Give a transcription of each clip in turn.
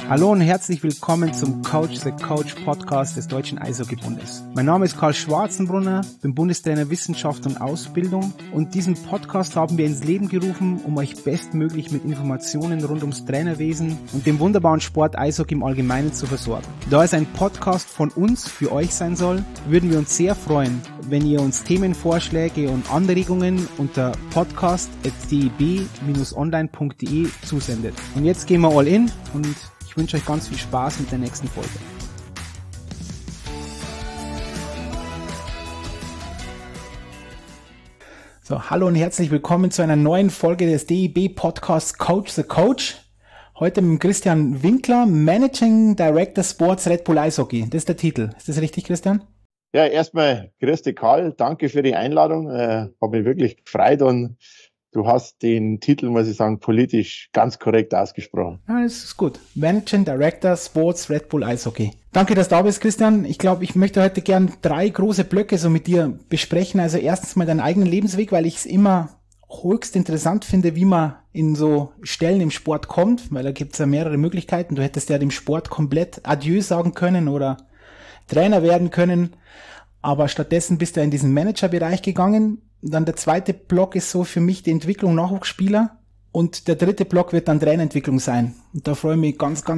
Hallo und herzlich willkommen zum Coach the Coach Podcast des Deutschen Eishockeybundes. Mein Name ist Karl Schwarzenbrunner, bin Bundestrainer Wissenschaft und Ausbildung und diesen Podcast haben wir ins Leben gerufen, um euch bestmöglich mit Informationen rund ums Trainerwesen und dem wunderbaren Sport Eishockey im Allgemeinen zu versorgen. Da es ein Podcast von uns für euch sein soll, würden wir uns sehr freuen, wenn ihr uns Themenvorschläge und Anregungen unter podcast@deb-online.de zusendet. Und jetzt gehen wir all in und ich wünsche euch ganz viel Spaß mit der nächsten Folge. So, hallo und herzlich willkommen zu einer neuen Folge des DEB-Podcasts Coach the Coach. Heute mit Christian Winkler, Managing Director Sports Red Bull Eishockey. Das ist der Titel. Ist das richtig, Christian? Ja, erstmal grüß dich, Karl. Danke für die Einladung. Habe mich wirklich gefreut und du hast den Titel, muss ich sagen, politisch ganz korrekt ausgesprochen. Ja, das ist gut. Managing Director Sports Red Bull Eishockey. Danke, dass du da bist, Christian. Ich glaube, ich möchte heute gern 3 große Blöcke so mit dir besprechen. Also erstens mal deinen eigenen Lebensweg, weil ich es immer höchst interessant finde, wie man in so Stellen im Sport kommt, weil da gibt es ja mehrere Möglichkeiten. Du hättest ja dem Sport komplett Adieu sagen können oder Trainer werden können, aber stattdessen bist du in diesen Managerbereich gegangen. Dann der zweite Block ist so für mich die Entwicklung Nachwuchsspieler und der dritte Block wird dann Trainerentwicklung sein. Und da freue ich mich ganz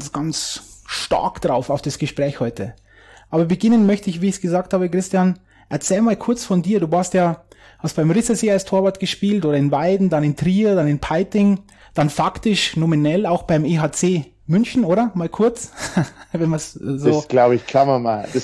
stark drauf auf das Gespräch heute. Aber beginnen möchte ich, wie ich es gesagt habe, Christian, erzähl mal kurz von dir. Du hast beim Rissersee als Torwart gespielt oder in Weiden, dann in Trier, dann in Peiting, dann faktisch nominell auch beim EHC München, oder? Mal kurz, wenn man so. Das glaube ich, klammern wir ein.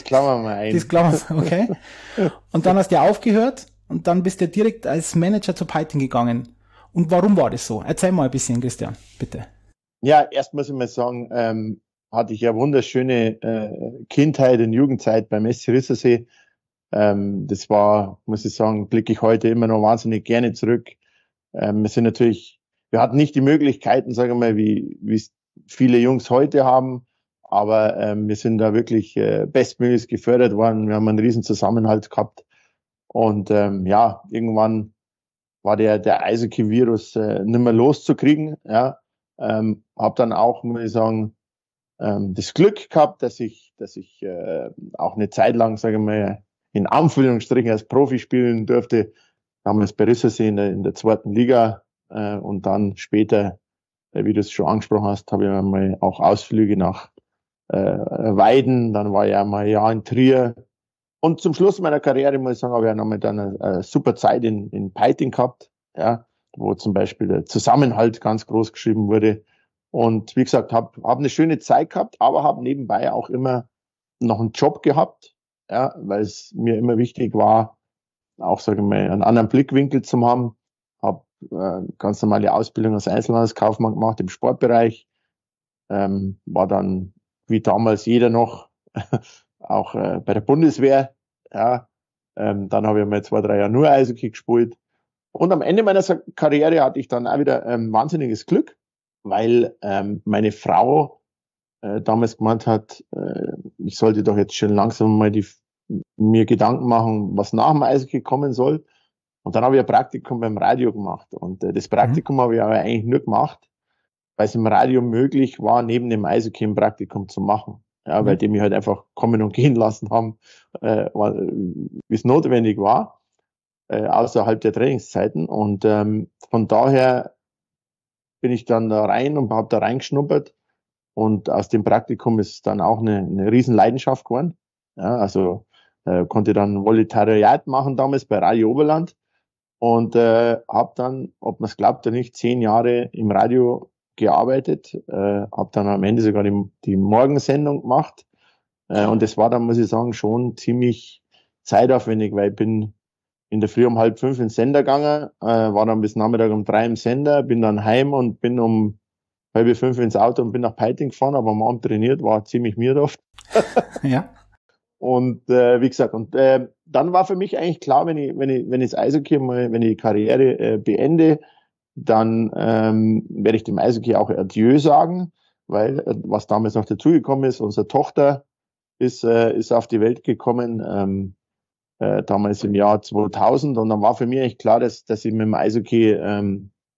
Okay. Und dann hast du aufgehört. Und dann bist du direkt als Manager zu Peiting gegangen. Und warum war das so? Erzähl mal ein bisschen, Christian, bitte. Ja, erst muss ich mal sagen, hatte ich ja wunderschöne Kindheit und Jugendzeit beim SC Rissersee. Das war, muss ich sagen, blicke ich heute immer noch wahnsinnig gerne zurück. Wir hatten nicht die Möglichkeiten, sagen wir mal, wie es viele Jungs heute haben, aber wir sind da wirklich bestmöglichst gefördert worden. Wir haben einen riesen Zusammenhalt gehabt. Und irgendwann war der Eishockey-Virus nicht mehr loszukriegen. Ja, habe dann auch, muss ich sagen, das Glück gehabt, dass ich auch eine Zeit lang, sage ich mal, in Anführungsstrichen als Profi spielen durfte. Damals bei Rissersee in der 2. Liga und dann später, wie du es schon angesprochen hast, habe ich einmal auch Ausflüge nach Weiden. Dann war ich einmal ein Jahr in Trier. Und zum Schluss meiner Karriere, muss ich sagen, habe ich nochmal dann eine super Zeit in Peiting gehabt, ja, wo zum Beispiel der Zusammenhalt ganz groß geschrieben wurde. Und wie gesagt, hab eine schöne Zeit gehabt, aber habe nebenbei auch immer noch einen Job gehabt, ja, weil es mir immer wichtig war, auch, sage ich mal, einen anderen Blickwinkel zu haben. Habe ganz normale Ausbildung als Einzelhandelskaufmann gemacht im Sportbereich, war dann, wie damals jeder noch, auch bei der Bundeswehr, ja, dann habe ich mal 2-3 Jahre nur Eishockey gespielt und am Ende meiner Karriere hatte ich dann auch wieder wahnsinniges Glück, weil meine Frau damals gemeint hat, ich sollte doch jetzt schon langsam mal mir Gedanken machen, was nach dem Eishockey kommen soll, und dann habe ich ein Praktikum beim Radio gemacht und das Praktikum habe ich aber eigentlich nur gemacht, weil es im Radio möglich war, neben dem Eishockey ein Praktikum zu machen. Ja, weil die mich halt einfach kommen und gehen lassen haben, wie es notwendig war, außerhalb der Trainingszeiten. Und von daher bin ich dann da rein und habe da reingeschnuppert. Und aus dem Praktikum ist dann auch eine riesen Leidenschaft geworden. Ja, also konnte dann Volontariat machen damals bei Radio Oberland und habe dann, ob man es glaubt oder nicht, 10 Jahre im Radio gearbeitet, habe dann am Ende sogar die Morgensendung gemacht und das war dann, muss ich sagen, schon ziemlich zeitaufwendig, weil ich bin in der Früh um 4:30 in den Sender gegangen, war dann bis Nachmittag um 3 im Sender, bin dann heim und bin um 4:30 ins Auto und bin nach Peiting gefahren, aber am Abend trainiert, war ziemlich mühehaft. Ja. Und wie gesagt, und dann war für mich eigentlich klar, wenn ich das Eishockey mal, wenn ich die Karriere beende, dann werde ich dem Eishockey auch Adieu sagen, weil was damals noch dazugekommen ist, unsere Tochter ist auf die Welt gekommen, damals im Jahr 2000, und dann war für mich eigentlich klar, dass ich mit dem Eishockey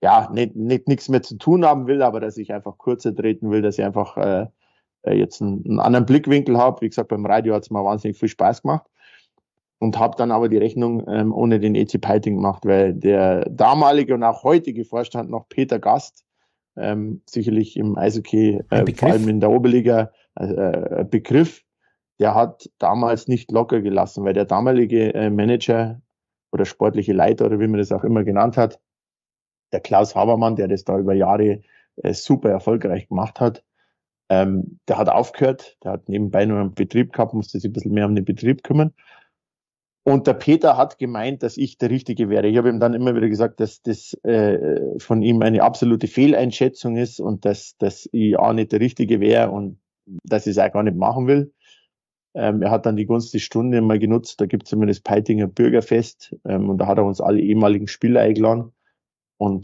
ja, nicht nichts mehr zu tun haben will, aber dass ich einfach kürzer treten will, dass ich einfach jetzt einen anderen Blickwinkel habe. Wie gesagt, beim Radio hat es mir wahnsinnig viel Spaß gemacht und habe dann aber die Rechnung ohne den EC Peiting gemacht, weil der damalige und auch heutige Vorstand noch Peter Gast, sicherlich im Eishockey, vor allem in der Oberliga, Begriff, der hat damals nicht locker gelassen, weil der damalige Manager oder sportliche Leiter oder wie man das auch immer genannt hat, der Klaus Habermann, der das da über Jahre super erfolgreich gemacht hat, der hat aufgehört, der hat nebenbei nur einen Betrieb gehabt, musste sich ein bisschen mehr um den Betrieb kümmern. Und der Peter hat gemeint, dass ich der Richtige wäre. Ich habe ihm dann immer wieder gesagt, dass das von ihm eine absolute Fehleinschätzung ist und dass ich auch nicht der Richtige wäre und dass ich es auch gar nicht machen will. Er hat dann die Gunst der Stunde mal genutzt, da gibt es immer das Peitinger Bürgerfest und da hat er uns alle ehemaligen Spieler eingeladen. Und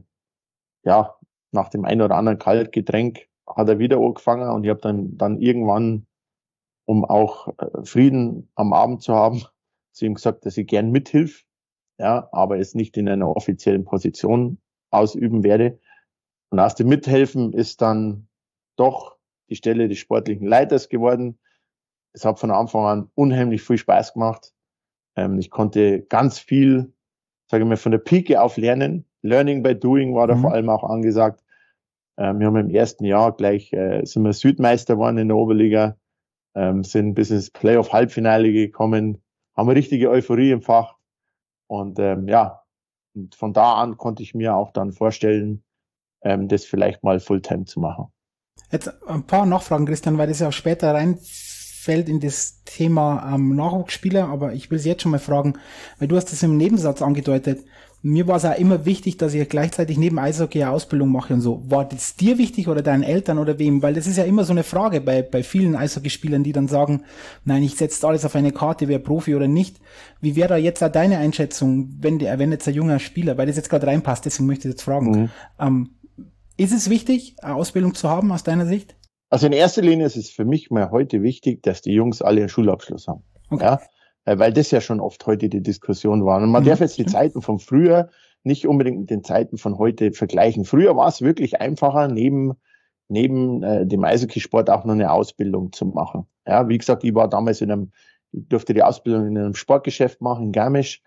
ja, nach dem einen oder anderen Kaltgetränk hat er wieder angefangen und ich habe dann irgendwann, um auch Frieden am Abend zu haben, zu ihm gesagt, dass ich gern mithilf, ja, aber es nicht in einer offiziellen Position ausüben werde. Und aus dem Mithelfen ist dann doch die Stelle des sportlichen Leiters geworden. Es hat von Anfang an unheimlich viel Spaß gemacht. Ich konnte ganz viel, sage ich mal, von der Pike auf lernen. Learning by doing war da vor allem auch angesagt. Wir haben im ersten Jahr gleich, sind wir Südmeister geworden in der Oberliga, sind bis ins Playoff-Halbfinale gekommen, haben eine richtige Euphorie im Fach. Und ja, und von da an konnte ich mir auch dann vorstellen, das vielleicht mal Fulltime zu machen. Jetzt ein paar Nachfragen, Christian, weil das ja auch später reinfällt in das Thema Nachwuchsspieler, aber ich will es jetzt schon mal fragen, weil du hast das im Nebensatz angedeutet. Mir war es auch immer wichtig, dass ich gleichzeitig neben Eishockey eine Ausbildung mache und so. War das dir wichtig oder deinen Eltern oder wem? Weil das ist ja immer so eine Frage bei vielen Eishockeyspielern, die dann sagen, nein, ich setze alles auf eine Karte, wer Profi oder nicht. Wie wäre da jetzt auch deine Einschätzung, wenn jetzt ein junger Spieler, weil das jetzt gerade reinpasst, deswegen möchte ich jetzt fragen, ist es wichtig, eine Ausbildung zu haben aus deiner Sicht? Also in erster Linie ist es für mich mal heute wichtig, dass die Jungs alle einen Schulabschluss haben. Okay. Ja? Weil das ja schon oft heute die Diskussion war. Und man darf jetzt die Zeiten von früher nicht unbedingt mit den Zeiten von heute vergleichen. Früher war es wirklich einfacher, neben dem Eishockeysport auch noch eine Ausbildung zu machen. Ja, wie gesagt, ich war damals ich durfte die Ausbildung in einem Sportgeschäft machen, in Garmisch.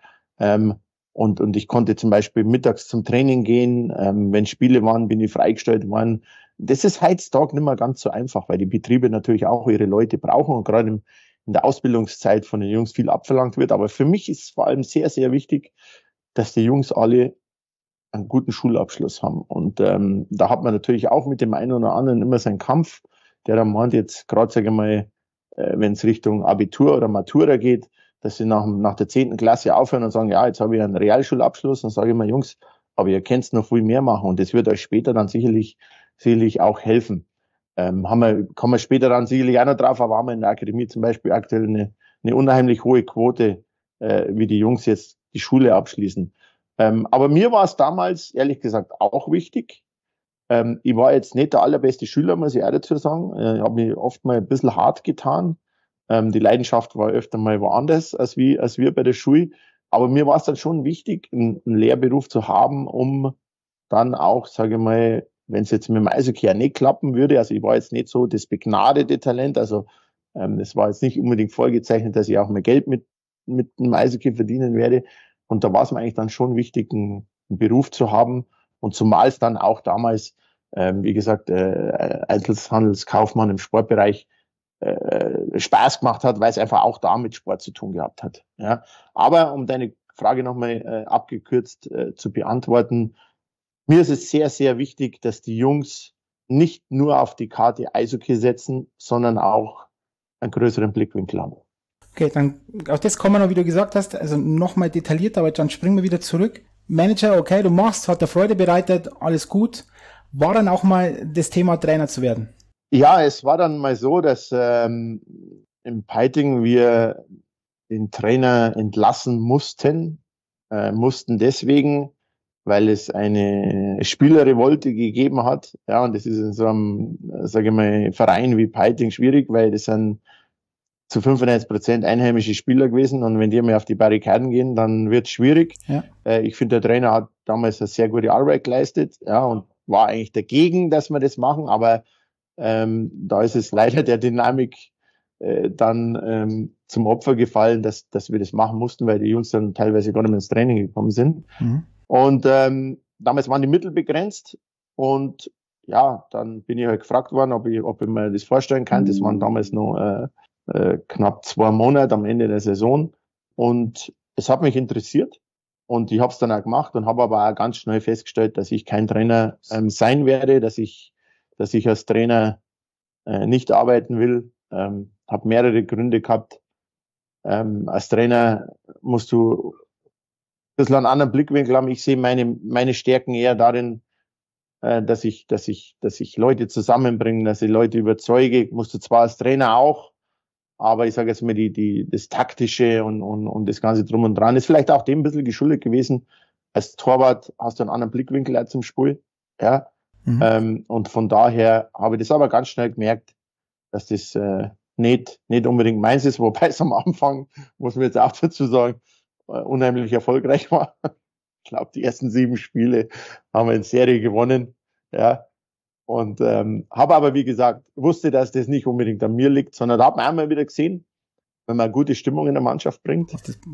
Und ich konnte zum Beispiel mittags zum Training gehen. Wenn Spiele waren, bin ich freigestellt worden. Das ist heutzutage nicht mehr ganz so einfach, weil die Betriebe natürlich auch ihre Leute brauchen und gerade in der Ausbildungszeit von den Jungs viel abverlangt wird. Aber für mich ist es vor allem sehr, sehr wichtig, dass die Jungs alle einen guten Schulabschluss haben. Und da hat man natürlich auch mit dem einen oder anderen immer seinen Kampf, der dann meint jetzt gerade, sage ich mal, wenn es Richtung Abitur oder Matura geht, dass sie nach der 10. Klasse aufhören und sagen, ja, jetzt habe ich einen Realschulabschluss. Dann sage ich mal, Jungs, aber ihr könnt noch viel mehr machen und das wird euch später dann sicherlich auch helfen. Kommen wir später dann sicherlich auch noch drauf, aber haben wir in der Akademie zum Beispiel aktuell eine unheimlich hohe Quote, wie die Jungs jetzt die Schule abschließen. Aber mir war es damals, ehrlich gesagt, auch wichtig. Ich war jetzt nicht der allerbeste Schüler, muss ich auch dazu sagen. Ich habe mich oft mal ein bisschen hart getan. Die Leidenschaft war öfter mal woanders als wir bei der Schule. Aber mir war es dann schon wichtig, einen Lehrberuf zu haben, um dann auch, sage ich mal, wenn es jetzt mit dem Eishockey nicht klappen würde, also ich war jetzt nicht so das begnadete Talent, also es war jetzt nicht unbedingt vorgezeichnet, dass ich auch mehr Geld mit dem Eishockey verdienen werde. Und da war es mir eigentlich dann schon wichtig, einen Beruf zu haben. Und zumal es dann auch damals, wie gesagt, Einzelhandelskaufmann im Sportbereich Spaß gemacht hat, weil es einfach auch da mit Sport zu tun gehabt hat. Ja. Aber um deine Frage nochmal abgekürzt zu beantworten, mir ist es sehr, sehr wichtig, dass die Jungs nicht nur auf die Karte Eishockey setzen, sondern auch einen größeren Blickwinkel haben. Okay, dann auf das kommen wir noch, wie du gesagt hast, also nochmal detaillierter, aber dann springen wir wieder zurück. Manager, okay, du machst, hat dir Freude bereitet, alles gut. War dann auch mal das Thema, Trainer zu werden? Ja, es war dann mal so, dass im Peiting wir den Trainer entlassen mussten deswegen, weil es eine Spielerrevolte gegeben hat. Ja, und das ist in so einem, sage ich mal, Verein wie Peiting schwierig, weil das sind zu 95% einheimische Spieler gewesen und wenn die mal auf die Barrikaden gehen, dann wird es schwierig. Ja. Ich finde, der Trainer hat damals eine sehr gute Arbeit geleistet, ja, und war eigentlich dagegen, dass wir das machen, aber da ist es leider der Dynamik dann zum Opfer gefallen, dass wir das machen mussten, weil die Jungs dann teilweise gar nicht mehr ins Training gekommen sind. Mhm. Und damals waren die Mittel begrenzt und ja, dann bin ich halt gefragt worden, ob ich mir das vorstellen kann. Das waren damals noch knapp 2 Monate am Ende der Saison und es hat mich interessiert und ich habe es dann auch gemacht und habe aber auch ganz schnell festgestellt, dass ich kein Trainer sein werde, dass ich als Trainer nicht arbeiten will. Habe mehrere Gründe gehabt. Als Trainer musst du ein bisschen einen anderen Blickwinkel haben. Ich sehe meine Stärken eher darin, dass ich Leute zusammenbringe, dass ich Leute überzeuge. Musst du zwar als Trainer auch, aber ich sage jetzt mal, das Taktische und das Ganze drum und dran ist vielleicht auch dem ein bisschen geschuldet gewesen. Als Torwart hast du einen anderen Blickwinkel zum Spiel. Ja. Mhm. Und von daher habe ich das aber ganz schnell gemerkt, dass das nicht unbedingt meins ist, wobei es am Anfang, muss man jetzt auch dazu sagen, unheimlich erfolgreich war. Ich glaube, die ersten 7 Spiele haben wir in Serie gewonnen. Ja. Und habe aber, wie gesagt, wusste, dass das nicht unbedingt an mir liegt, sondern da hat man einmal wieder gesehen, wenn man eine gute Stimmung in der Mannschaft bringt,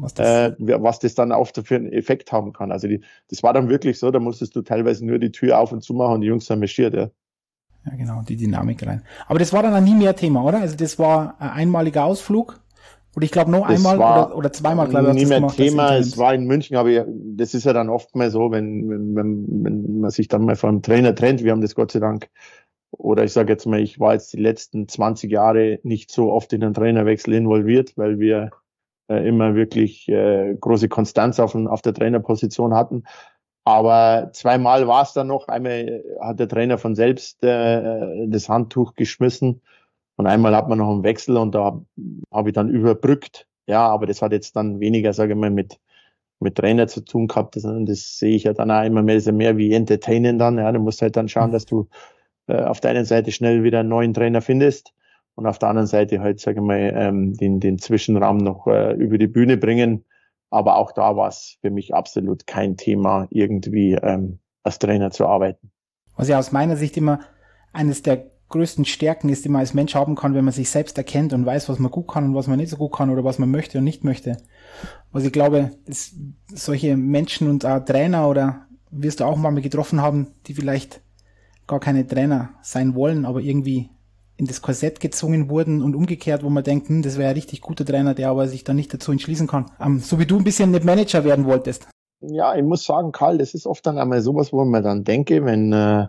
was das dann auch für einen Effekt haben kann. Also das war dann wirklich so, da musstest du teilweise nur die Tür auf und zu machen und die Jungs haben marschiert, ja. Ja, genau, die Dynamik rein. Aber das war dann auch nie mehr Thema, oder? Also das war ein einmaliger Ausflug. Oder ich glaube noch einmal oder zweimal, glaube ich, nie mehr Thema. Es war in München, aber das ist ja dann oft mal so, wenn man sich dann mal vom Trainer trennt. Wir haben das Gott sei Dank, oder ich sage jetzt mal, ich war jetzt die letzten 20 Jahre nicht so oft in den Trainerwechsel involviert, weil wir immer wirklich große Konstanz auf der Trainerposition hatten. Aber zweimal war es dann noch. Einmal hat der Trainer von selbst das Handtuch geschmissen. Und einmal hat man noch einen Wechsel und da habe ich dann überbrückt. Ja, aber das hat jetzt dann weniger, sage ich mal, mit Trainer zu tun gehabt. Das sehe ich ja dann auch immer mehr wie Entertainen dann. Ja, du musst halt dann schauen, dass du auf der einen Seite schnell wieder einen neuen Trainer findest und auf der anderen Seite halt, sage ich mal, den Zwischenraum noch über die Bühne bringen. Aber auch da war es für mich absolut kein Thema, irgendwie als Trainer zu arbeiten. Was ja aus meiner Sicht immer eines der größten Stärken ist, die man als Mensch haben kann, wenn man sich selbst erkennt und weiß, was man gut kann und was man nicht so gut kann oder was man möchte und nicht möchte. Also ich glaube, dass solche Menschen und auch Trainer oder wirst du auch mal getroffen haben, die vielleicht gar keine Trainer sein wollen, aber irgendwie in das Korsett gezwungen wurden und umgekehrt, wo man denkt, das wäre ein richtig guter Trainer, der aber sich dann nicht dazu entschließen kann. So wie du ein bisschen nicht Manager werden wolltest. Ja, ich muss sagen, Karl, das ist oft dann einmal sowas, wo man dann denke, wenn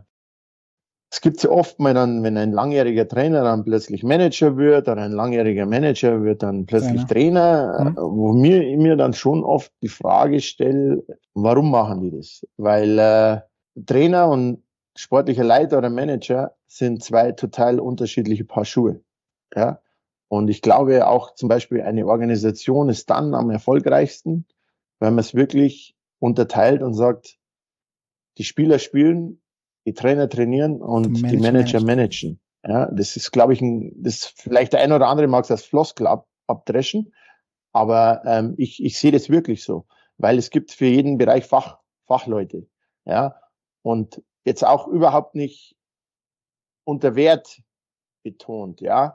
es gibt ja oft mal dann, wenn ein langjähriger Trainer dann plötzlich Manager wird oder ein langjähriger Manager wird dann plötzlich Trainer, wo mir dann schon oft die Frage stelle, warum machen die das? Weil Trainer und sportlicher Leiter oder Manager sind 2 total unterschiedliche Paar Schuhe. Ja? Und ich glaube auch zum Beispiel eine Organisation ist dann am erfolgreichsten, wenn man es wirklich unterteilt und sagt, die Spieler spielen, die Trainer trainieren und die Manager managen. Ja, das ist, glaube ich, das vielleicht der eine oder andere mag es als Floskel abdreschen, aber ich sehe das wirklich so, weil es gibt für jeden Bereich Fachleute. Ja, und jetzt auch überhaupt nicht unter Wert betont, ja.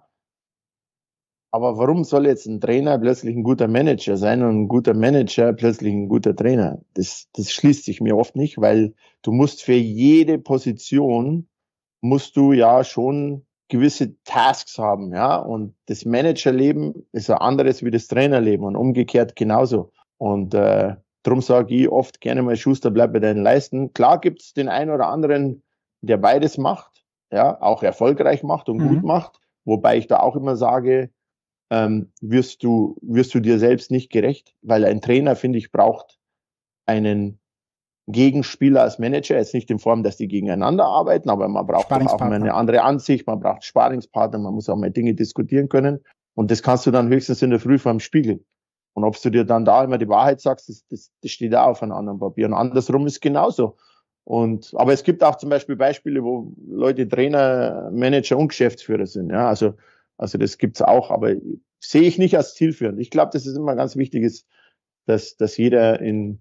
Aber warum soll jetzt ein Trainer plötzlich ein guter Manager sein und ein guter Manager plötzlich ein guter Trainer? Das schließt sich mir oft nicht, weil du musst für jede Position musst du ja schon gewisse Tasks haben, ja. Und das Managerleben ist ein anderes wie das Trainerleben und umgekehrt genauso. Und darum sage ich oft gerne mal, Schuster, bleib bei deinen Leisten. Klar gibt's den einen oder anderen, der beides macht, ja, auch erfolgreich macht und gut macht. Wobei ich da auch immer sage, wirst du dir selbst nicht gerecht, weil ein Trainer, finde ich, braucht einen Gegenspieler als Manager, jetzt nicht in Form, dass die gegeneinander arbeiten, aber man braucht auch mal eine andere Ansicht, man braucht Sparingspartner, man muss auch mal Dinge diskutieren können und das kannst du dann höchstens in der Früh vor dem Spiegel. Und ob du dir dann da immer die Wahrheit sagst, das steht auch auf einem anderen Papier und andersrum ist genauso. Aber es gibt auch zum Beispiel Beispiele, wo Leute Trainer, Manager und Geschäftsführer sind, ja, also Also das gibt's auch, aber sehe ich nicht als zielführend. Ich glaube, dass es immer ganz wichtig ist, dass jeder in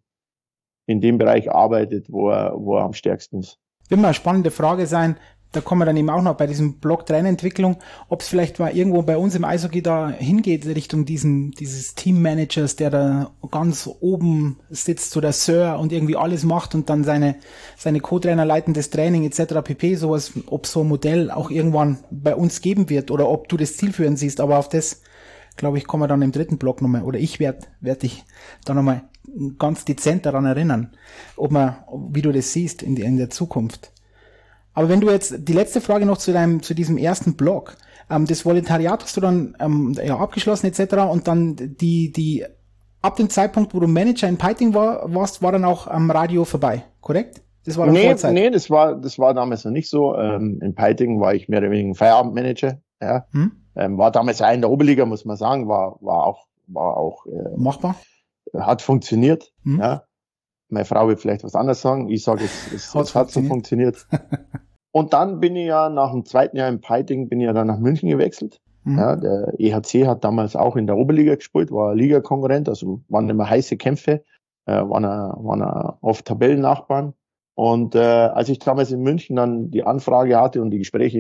dem Bereich arbeitet, wo er am stärksten ist. Wird mal eine spannende Frage sein, da kommen wir dann eben auch noch bei diesem Blog Trainerentwicklung, ob es vielleicht mal irgendwo bei uns im Eishockey da hingeht, Richtung dieses Teammanagers, der da ganz oben sitzt, so der Sir und irgendwie alles macht und dann seine Co-Trainer leiten das Training etc. pp. Sowas, ob so ein Modell auch irgendwann bei uns geben wird oder ob du das zielführend siehst, aber auf das, glaube ich, kommen wir dann im dritten Blog nochmal, oder ich werd dich da nochmal ganz dezent daran erinnern, wie du das siehst in der Zukunft. Aber wenn du jetzt, die letzte Frage noch zu diesem ersten Blog, das Volontariat hast du dann abgeschlossen etc. und dann die ab dem Zeitpunkt, wo du Manager in Peiting warst, war dann auch am Radio vorbei, korrekt? Das war dann Vollzeit? Nee, das war damals noch nicht so. In Peiting war ich mehr oder weniger Feierabendmanager. Ja. War damals auch in der Oberliga, muss man sagen, war auch machbar. Hat funktioniert. Ja. Meine Frau wird vielleicht was anderes sagen. Ich sage, es hat so funktioniert. Und dann bin ich ja nach dem zweiten Jahr in Peiting dann nach München gewechselt. Ja, der EHC hat damals auch in der Oberliga gespielt, war Ligakonkurrent, also waren immer heiße Kämpfe, waren oft Tabellennachbarn. Und als ich damals in München dann die Anfrage hatte und die Gespräche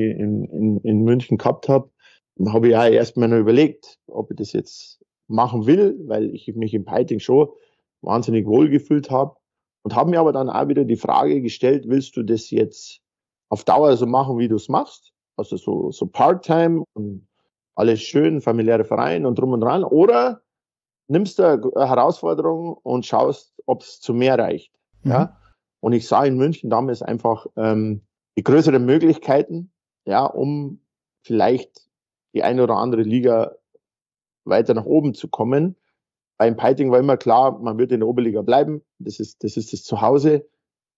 in München gehabt habe ich ja erstmal noch überlegt, ob ich das jetzt machen will, weil ich mich in Peiting schon wahnsinnig wohl gefühlt habe. Und habe mir aber dann auch wieder die Frage gestellt, willst du das jetzt auf Dauer so machen, wie du es machst? Also so Part-Time und alles schön, familiäre Verein und drum und dran. Oder nimmst du eine Herausforderung und schaust, ob es zu mehr reicht. Ja? Und ich sah in München damals einfach die größeren Möglichkeiten, ja, um vielleicht die eine oder andere Liga weiter nach oben zu kommen. Beim Peiting war immer klar, man wird in der Oberliga bleiben. Das ist das Zuhause.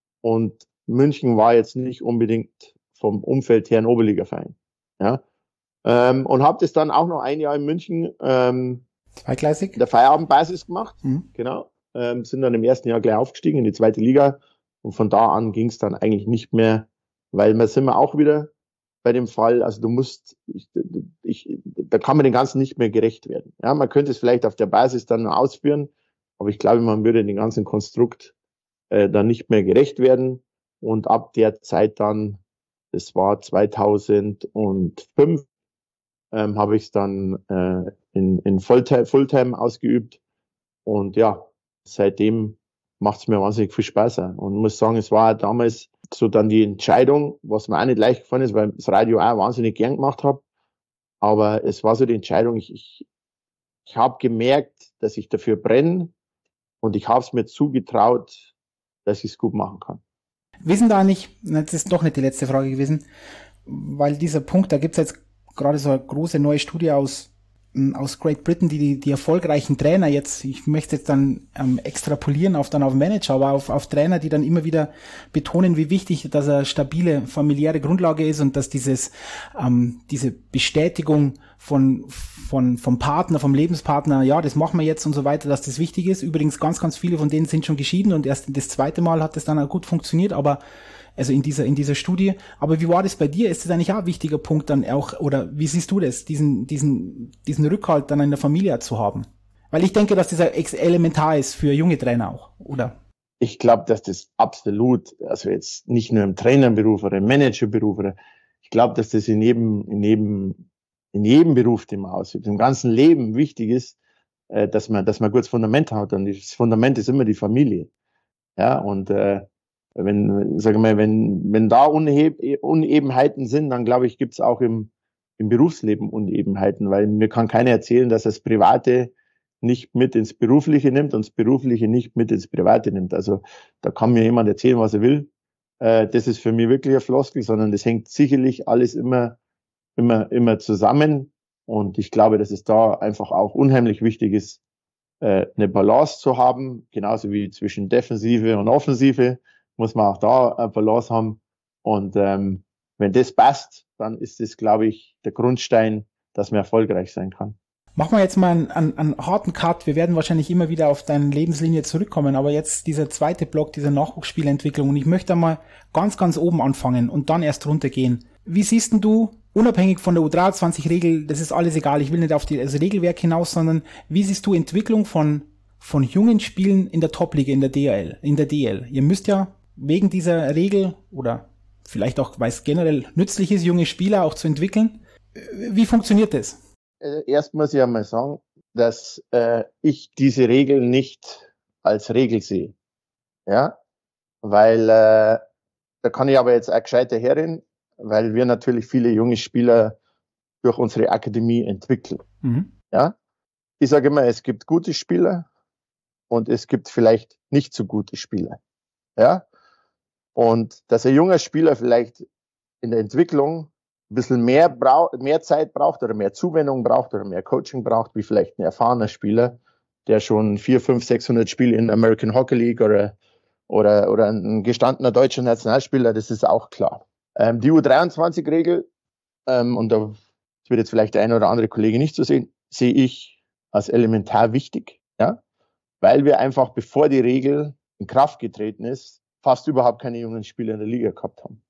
Und München war jetzt nicht unbedingt vom Umfeld her ein Oberligaverein. Ja. Und habe das dann auch noch ein Jahr in München zweigleisig in der Feierabendbasis gemacht. Genau. Sind dann im ersten Jahr gleich aufgestiegen in die zweite Liga. Und von da an ging es dann eigentlich nicht mehr, weil wir sind wir auch wieder bei dem Fall, also da kann man den Ganzen nicht mehr gerecht werden. Ja, man könnte es vielleicht auf der Basis dann ausführen, aber ich glaube, man würde dem ganzen Konstrukt dann nicht mehr gerecht werden. Und ab der Zeit dann, das war 2005, habe ich es dann in Fulltime ausgeübt. Und ja, seitdem macht es mir wahnsinnig viel Spaß. Und muss sagen, es war damals so dann die Entscheidung, was mir auch nicht leicht gefallen ist, weil ich das Radio auch wahnsinnig gern gemacht habe. Aber es war so die Entscheidung, ich habe gemerkt, dass ich dafür brenne und ich habe es mir zugetraut, dass ich es gut machen kann. Wissen da nicht, das ist doch nicht die letzte Frage gewesen, weil dieser Punkt, da gibt es jetzt gerade so eine große neue Studie aus Great Britain, die erfolgreichen Trainer jetzt, ich möchte jetzt dann extrapolieren auf Manager, aber auf Trainer, die dann immer wieder betonen, wie wichtig, dass eine stabile familiäre Grundlage ist und dass diese Bestätigung vom Partner, vom Lebenspartner, ja, das machen wir jetzt und so weiter, dass das wichtig ist. Übrigens ganz, ganz viele von denen sind schon geschieden und erst das zweite Mal hat das dann auch gut funktioniert, aber also in dieser Studie. Aber wie war das bei dir? Ist das eigentlich auch ein wichtiger Punkt dann auch, oder wie siehst du das, diesen Rückhalt dann in der Familie zu haben? Weil ich denke, dass das elementar ist für junge Trainer auch, oder? Ich glaube, dass das absolut, also jetzt nicht nur im Trainerberuf oder im Managerberuf, ich glaube, dass das in jedem Beruf, den man ausübt, im ganzen Leben wichtig ist, dass man ein gutes Fundament hat. Und das Fundament ist immer die Familie. Ja, und wenn da Unebenheiten sind, dann glaube ich, gibt es auch im Berufsleben Unebenheiten, weil mir kann keiner erzählen, dass das Private nicht mit ins Berufliche nimmt und das Berufliche nicht mit ins Private nimmt. Also da kann mir jemand erzählen, was er will. Das ist für mich wirklich eine Floskel, sondern das hängt sicherlich alles immer zusammen. Und ich glaube, dass es da einfach auch unheimlich wichtig ist, eine Balance zu haben, genauso wie zwischen Defensive und Offensive muss man auch da eine Balance haben. Und wenn das passt, dann ist das, glaube ich, der Grundstein, dass man erfolgreich sein kann. Machen wir jetzt mal einen harten Cut. Wir werden wahrscheinlich immer wieder auf deine Lebenslinie zurückkommen, aber jetzt dieser zweite Block, diese Nachwuchsspielentwicklung. Und ich möchte einmal ganz, ganz oben anfangen und dann erst runtergehen. Wie siehst denn du unabhängig von der U23-Regel, das ist alles egal, ich will nicht auf das Regelwerk hinaus, sondern wie siehst du Entwicklung von jungen Spielen in der Top-Liga, in der DL? Ihr müsst ja wegen dieser Regel oder vielleicht auch, weil es generell nützlich ist, junge Spieler auch zu entwickeln. Wie funktioniert das? Erst muss ich einmal sagen, dass ich diese Regel nicht als Regel sehe. Ja, weil da kann ich aber jetzt auch gescheiter herreden, weil wir natürlich viele junge Spieler durch unsere Akademie entwickeln. Ja, ich sage immer, es gibt gute Spieler und es gibt vielleicht nicht so gute Spieler. Ja, und dass ein junger Spieler vielleicht in der Entwicklung ein bisschen mehr Zeit braucht oder mehr Zuwendung braucht oder mehr Coaching braucht, wie vielleicht ein erfahrener Spieler, der schon 400, 500, 600 Spiele in der American Hockey League oder ein gestandener deutscher Nationalspieler, das ist auch klar. Die U23-Regel, und da wird jetzt vielleicht der eine oder andere Kollege nicht so sehen, sehe ich als elementar wichtig, ja, weil wir einfach, bevor die Regel in Kraft getreten ist, fast überhaupt keine jungen Spieler in der Liga gehabt haben.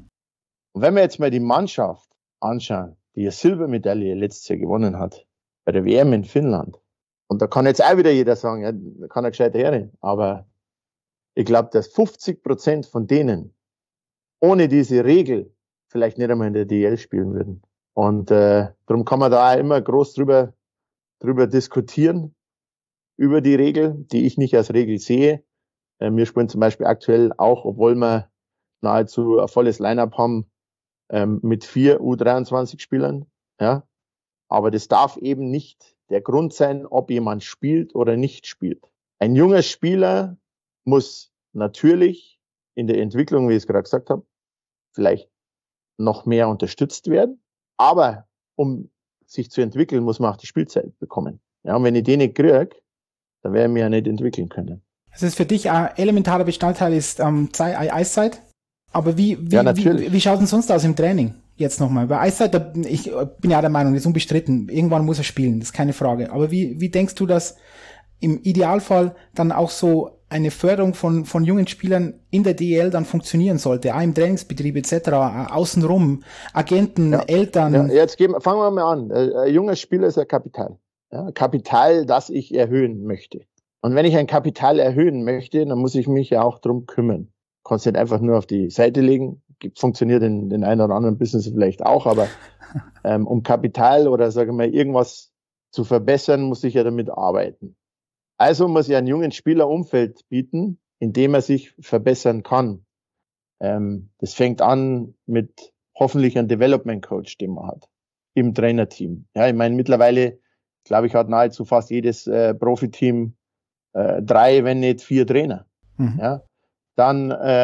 Und wenn wir jetzt mal die Mannschaft anschauen, die eine Silbermedaille letztes Jahr gewonnen hat, bei der WM in Finnland, und da kann jetzt auch wieder jeder sagen, ja, da kann er gescheiter herren, aber ich glaube, dass 50% von denen ohne diese Regel vielleicht nicht einmal in der DL spielen würden. Und darum kann man da auch immer groß drüber diskutieren, über die Regel, die ich nicht als Regel sehe. Wir spielen zum Beispiel aktuell auch, obwohl wir nahezu ein volles Line-Up haben, mit 4 U23-Spielern. Ja? Aber das darf eben nicht der Grund sein, ob jemand spielt oder nicht spielt. Ein junger Spieler muss natürlich in der Entwicklung, wie ich es gerade gesagt habe, vielleicht noch mehr unterstützt werden. Aber um sich zu entwickeln, muss man auch die Spielzeit bekommen. Ja, und wenn ich den nicht kriege, dann werden wir ja nicht entwickeln können. Das ist für dich ein elementarer Bestandteil ist Eiszeit. Aber wie schaut es denn sonst aus im Training? Jetzt nochmal. Bei Eiszeit, ich bin ja der Meinung, das ist unbestritten. Irgendwann muss er spielen, das ist keine Frage. Aber wie denkst du, dass im Idealfall dann auch so eine Förderung von jungen Spielern in der DEL dann funktionieren sollte, auch im Trainingsbetrieb etc., außenrum, Agenten, Eltern? Ja, jetzt fangen wir mal an. Ein junger Spieler ist ein Kapital. Ja, Kapital, das ich erhöhen möchte. Und wenn ich ein Kapital erhöhen möchte, dann muss ich mich ja auch drum kümmern. Kannst nicht einfach nur auf die Seite legen. Funktioniert in den einen oder anderen Business vielleicht auch, aber um Kapital oder sagen wir irgendwas zu verbessern, muss ich ja damit arbeiten. Also muss ich einen jungen Spieler Umfeld bieten, in dem er sich verbessern kann. Das fängt an mit hoffentlich einem Development Coach, den man hat im Trainerteam. Ja, ich meine, mittlerweile, glaube ich, hat nahezu fast jedes Profiteam 3, wenn nicht 4 Trainer. Ja, dann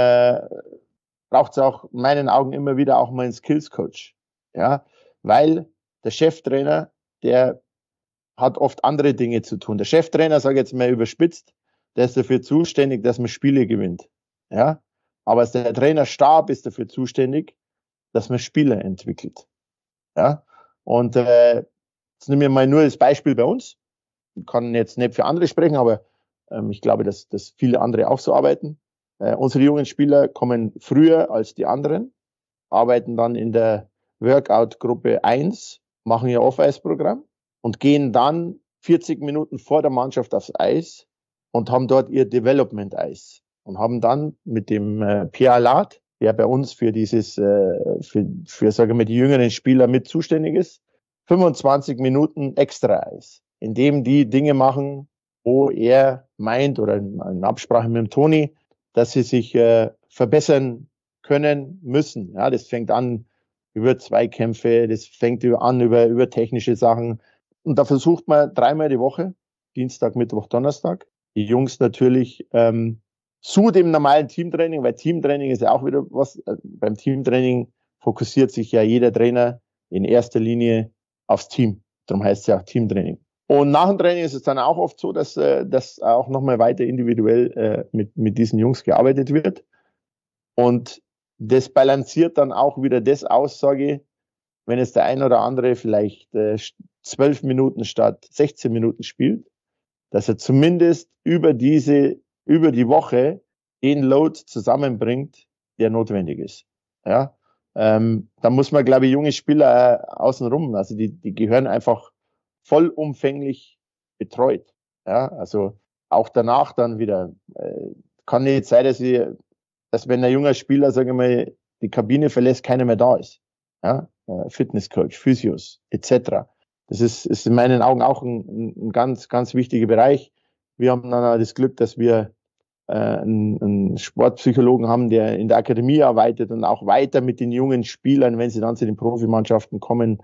braucht es auch in meinen Augen immer wieder auch mal einen Skills Coach. Ja, weil der Cheftrainer, der hat oft andere Dinge zu tun. Der Cheftrainer, sage ich jetzt mal überspitzt, der ist dafür zuständig, dass man Spiele gewinnt. Ja, aber der Trainerstab ist dafür zuständig, dass man Spieler entwickelt. Ja, und jetzt nehmen wir mal nur das Beispiel bei uns. Ich kann jetzt nicht für andere sprechen, aber ich glaube, dass viele andere auch so arbeiten. Unsere jungen Spieler kommen früher als die anderen, arbeiten dann in der Workout-Gruppe 1, machen ihr Off-Ice-Programm und gehen dann 40 Minuten vor der Mannschaft aufs Eis und haben dort ihr Development-Eis und haben dann mit dem Pierre Lat, der bei uns für dieses, für sagen wir, die jüngeren Spieler mit zuständig ist, 25 Minuten extra Eis, in dem die Dinge machen, wo er meint oder in Absprache mit dem Toni, dass sie sich verbessern können müssen. Ja, das fängt an über Zweikämpfe, das fängt an über technische Sachen. Und da versucht man 3-mal die Woche, Dienstag, Mittwoch, Donnerstag, die Jungs natürlich zu dem normalen Teamtraining, weil Teamtraining ist ja auch wieder was. Beim Teamtraining fokussiert sich ja jeder Trainer in erster Linie aufs Team. Darum heißt es ja auch Teamtraining. Und nach dem Training ist es dann auch oft so, dass auch nochmal weiter individuell mit diesen Jungs gearbeitet wird. Und das balanciert dann auch wieder das Aussage, wenn es der ein oder andere vielleicht 12 Minuten statt 16 Minuten spielt, dass er zumindest über die Woche den Load zusammenbringt, der notwendig ist. Ja. da muss man, glaube ich, junge Spieler außenrum, also die gehören einfach vollumfänglich betreut. Ja, also auch danach dann wieder. Kann nicht sein, dass wenn ein junger Spieler, sagen wir mal, die Kabine verlässt, keiner mehr da ist. Ja, Fitnesscoach, Physios, etc. Das ist in meinen Augen auch ein ganz, ganz wichtiger Bereich. Wir haben dann auch das Glück, dass wir einen Sportpsychologen haben, der in der Akademie arbeitet und auch weiter mit den jungen Spielern, wenn sie dann zu den Profimannschaften kommen,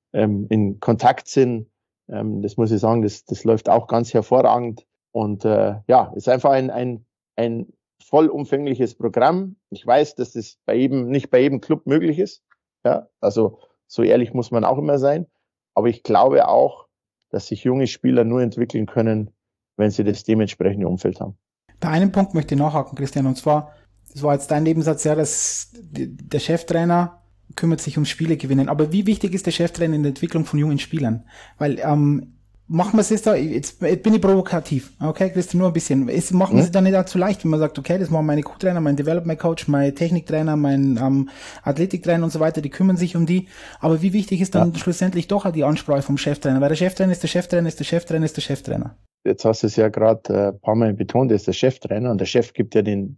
in Kontakt sind. Das muss ich sagen, das läuft auch ganz hervorragend. Und ja, ist einfach ein vollumfängliches Programm. Ich weiß, dass das nicht bei jedem Club möglich ist. Ja, also so ehrlich muss man auch immer sein. Aber ich glaube auch, dass sich junge Spieler nur entwickeln können, wenn sie das dementsprechende Umfeld haben. Bei einem Punkt möchte ich nachhaken, Christian, und zwar, das war jetzt dein Nebensatz, ja, dass der Cheftrainer kümmert sich ums Spiele gewinnen. Aber wie wichtig ist der Cheftrainer in der Entwicklung von jungen Spielern? Weil, machen wir es jetzt da, jetzt bin ich provokativ, okay, Christian, nur ein bisschen. Machen wir es dann nicht allzu leicht, wenn man sagt, okay, das machen meine Co-Trainer, mein Development Coach, mein Techniktrainer, mein Athletiktrainer und so weiter, die kümmern sich um die. Aber wie wichtig ist dann schlussendlich doch die Ansprache vom Cheftrainer? Weil der Cheftrainer ist der Cheftrainer, ist der Cheftrainer, ist der Cheftrainer. Jetzt hast du es ja gerade ein paar Mal betont, der ist der Cheftrainer und der Chef gibt ja den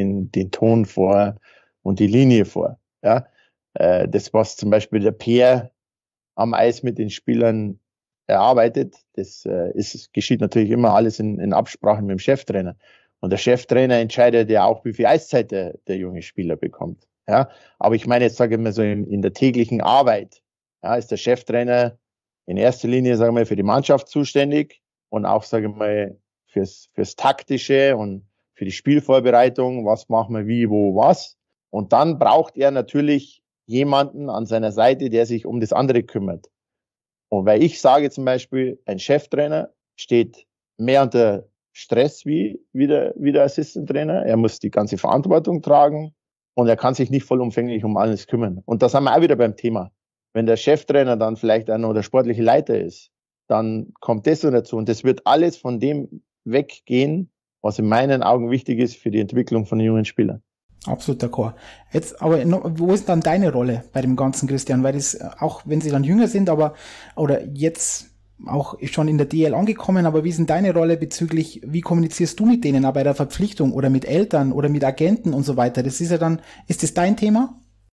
Ton vor und die Linie vor. Ja, das, was zum Beispiel der Peer am Eis mit den Spielern erarbeitet, das geschieht natürlich immer alles in Absprache mit dem Cheftrainer. Und der Cheftrainer entscheidet ja auch, wie viel Eiszeit der junge Spieler bekommt. Ja, aber ich meine, jetzt sage ich mal so in der täglichen Arbeit, ja, ist der Cheftrainer in erster Linie, sagen wir mal, für die Mannschaft zuständig. Und auch, sage ich mal, fürs Taktische und für die Spielvorbereitung, was machen wir wie, wo, was. Und dann braucht er natürlich jemanden an seiner Seite, der sich um das andere kümmert. Und weil ich sage zum Beispiel, ein Cheftrainer steht mehr unter Stress wie der Assistant-Trainer. Er muss die ganze Verantwortung tragen und er kann sich nicht vollumfänglich um alles kümmern. Und da sind wir auch wieder beim Thema. Wenn der Cheftrainer dann vielleicht auch noch der sportliche Leiter ist, dann kommt das noch dazu. Und das wird alles von dem weggehen, was in meinen Augen wichtig ist für die Entwicklung von jungen Spielern. Absolut d'accord. Jetzt, aber wo ist dann deine Rolle bei dem Ganzen, Christian? Weil das, auch wenn sie dann jünger sind, oder jetzt auch schon in der DL angekommen, aber wie ist denn deine Rolle bezüglich, wie kommunizierst du mit denen, auch bei der Verpflichtung oder mit Eltern oder mit Agenten und so weiter? Das ist ja dann, ist das dein Thema?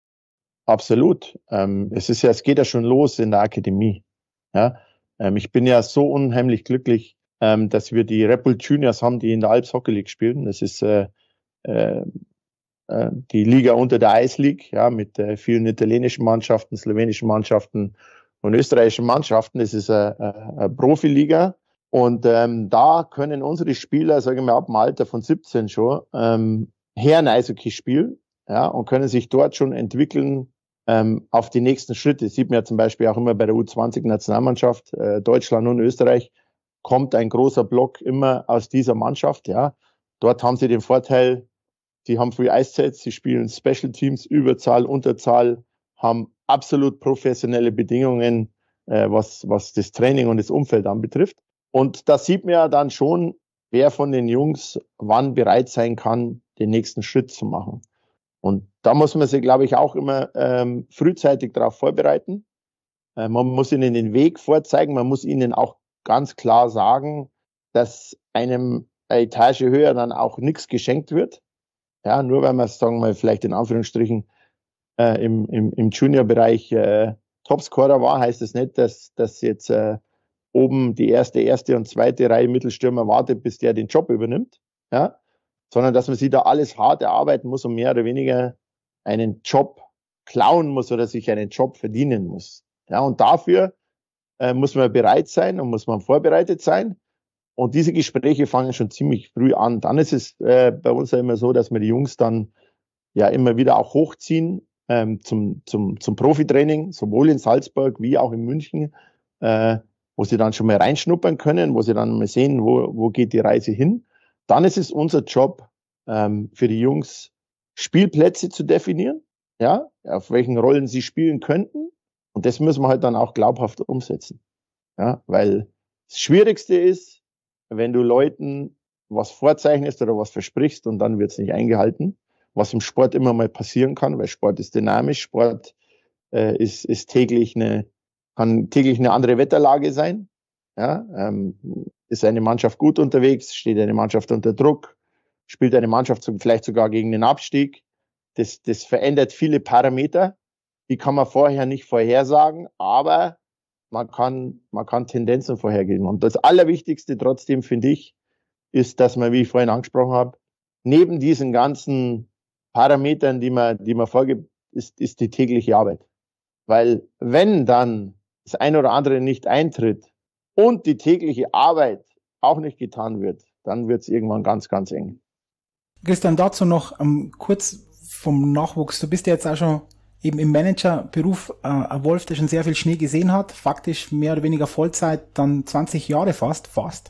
Absolut. Es geht ja schon los in der Akademie. Ja. Ich bin ja so unheimlich glücklich, dass wir die Red Bull Juniors haben, die in der Alps Hockey League spielen. Das ist die Liga unter der Ice League, ja, mit vielen italienischen Mannschaften, slowenischen Mannschaften und österreichischen Mannschaften. Das ist eine Profiliga. Und da können unsere Spieler, sagen wir mal, ab dem Alter von 17 schon Herren-Eishockey spielen, ja, und können sich dort schon entwickeln auf die nächsten Schritte. Sieht man ja zum Beispiel auch immer bei der U20-Nationalmannschaft, Deutschland und Österreich, kommt ein großer Block immer aus dieser Mannschaft. Ja. Dort haben sie den Vorteil, sie haben viel Eiszeit, sie spielen Special Teams, Überzahl, Unterzahl, haben absolut professionelle Bedingungen, was das Training und das Umfeld anbetrifft. Und da sieht man ja dann schon, wer von den Jungs wann bereit sein kann, den nächsten Schritt zu machen. Und da muss man sich, glaube ich, auch immer frühzeitig darauf vorbereiten. Man muss ihnen den Weg vorzeigen, man muss ihnen auch ganz klar sagen, dass einem eine Etage höher dann auch nichts geschenkt wird. Ja, nur weil man, sagen wir mal, vielleicht in Anführungsstrichen im Junior-Bereich Topscorer war, heißt das nicht, dass jetzt oben die erste und zweite Reihe Mittelstürmer wartet, bis der den Job übernimmt. Ja, sondern dass man sich da alles hart erarbeiten muss und mehr oder weniger einen Job klauen muss oder sich einen Job verdienen muss. Ja, und dafür muss man bereit sein und muss man vorbereitet sein. Und diese Gespräche fangen schon ziemlich früh an. Dann ist es bei uns ja immer so, dass wir die Jungs dann ja immer wieder auch hochziehen zum Profitraining, sowohl in Salzburg wie auch in München, wo sie dann schon mal reinschnuppern können, wo sie dann mal sehen, wo geht die Reise hin. Dann ist es unser Job, für die Jungs Spielplätze zu definieren, ja, auf welchen Rollen sie spielen könnten. Und das müssen wir halt dann auch glaubhaft umsetzen. Ja, weil das Schwierigste ist, wenn du Leuten was vorzeichnest oder was versprichst und dann wird es nicht eingehalten. was im Sport immer mal passieren kann, weil Sport ist dynamisch, Sport ist kann täglich eine andere Wetterlage sein. Ja, ist eine Mannschaft gut unterwegs, steht eine Mannschaft unter Druck, spielt eine Mannschaft vielleicht sogar gegen den Abstieg. Das verändert viele Parameter. Die kann man vorher nicht vorhersagen, aber man kann Tendenzen vorhergeben. Und das Allerwichtigste trotzdem, finde ich, ist, dass man, wie ich vorhin angesprochen habe, neben diesen ganzen Parametern, die man vorgibt, ist die tägliche Arbeit. Weil wenn dann das eine oder andere nicht eintritt und die tägliche Arbeit auch nicht getan wird, dann wird es irgendwann ganz, ganz eng. Christian, dazu noch kurz vom Nachwuchs. Du bist ja jetzt auch schon eben im Managerberuf ein Wolf, der schon sehr viel Schnee gesehen hat. Faktisch mehr oder weniger Vollzeit, dann 20 Jahre fast.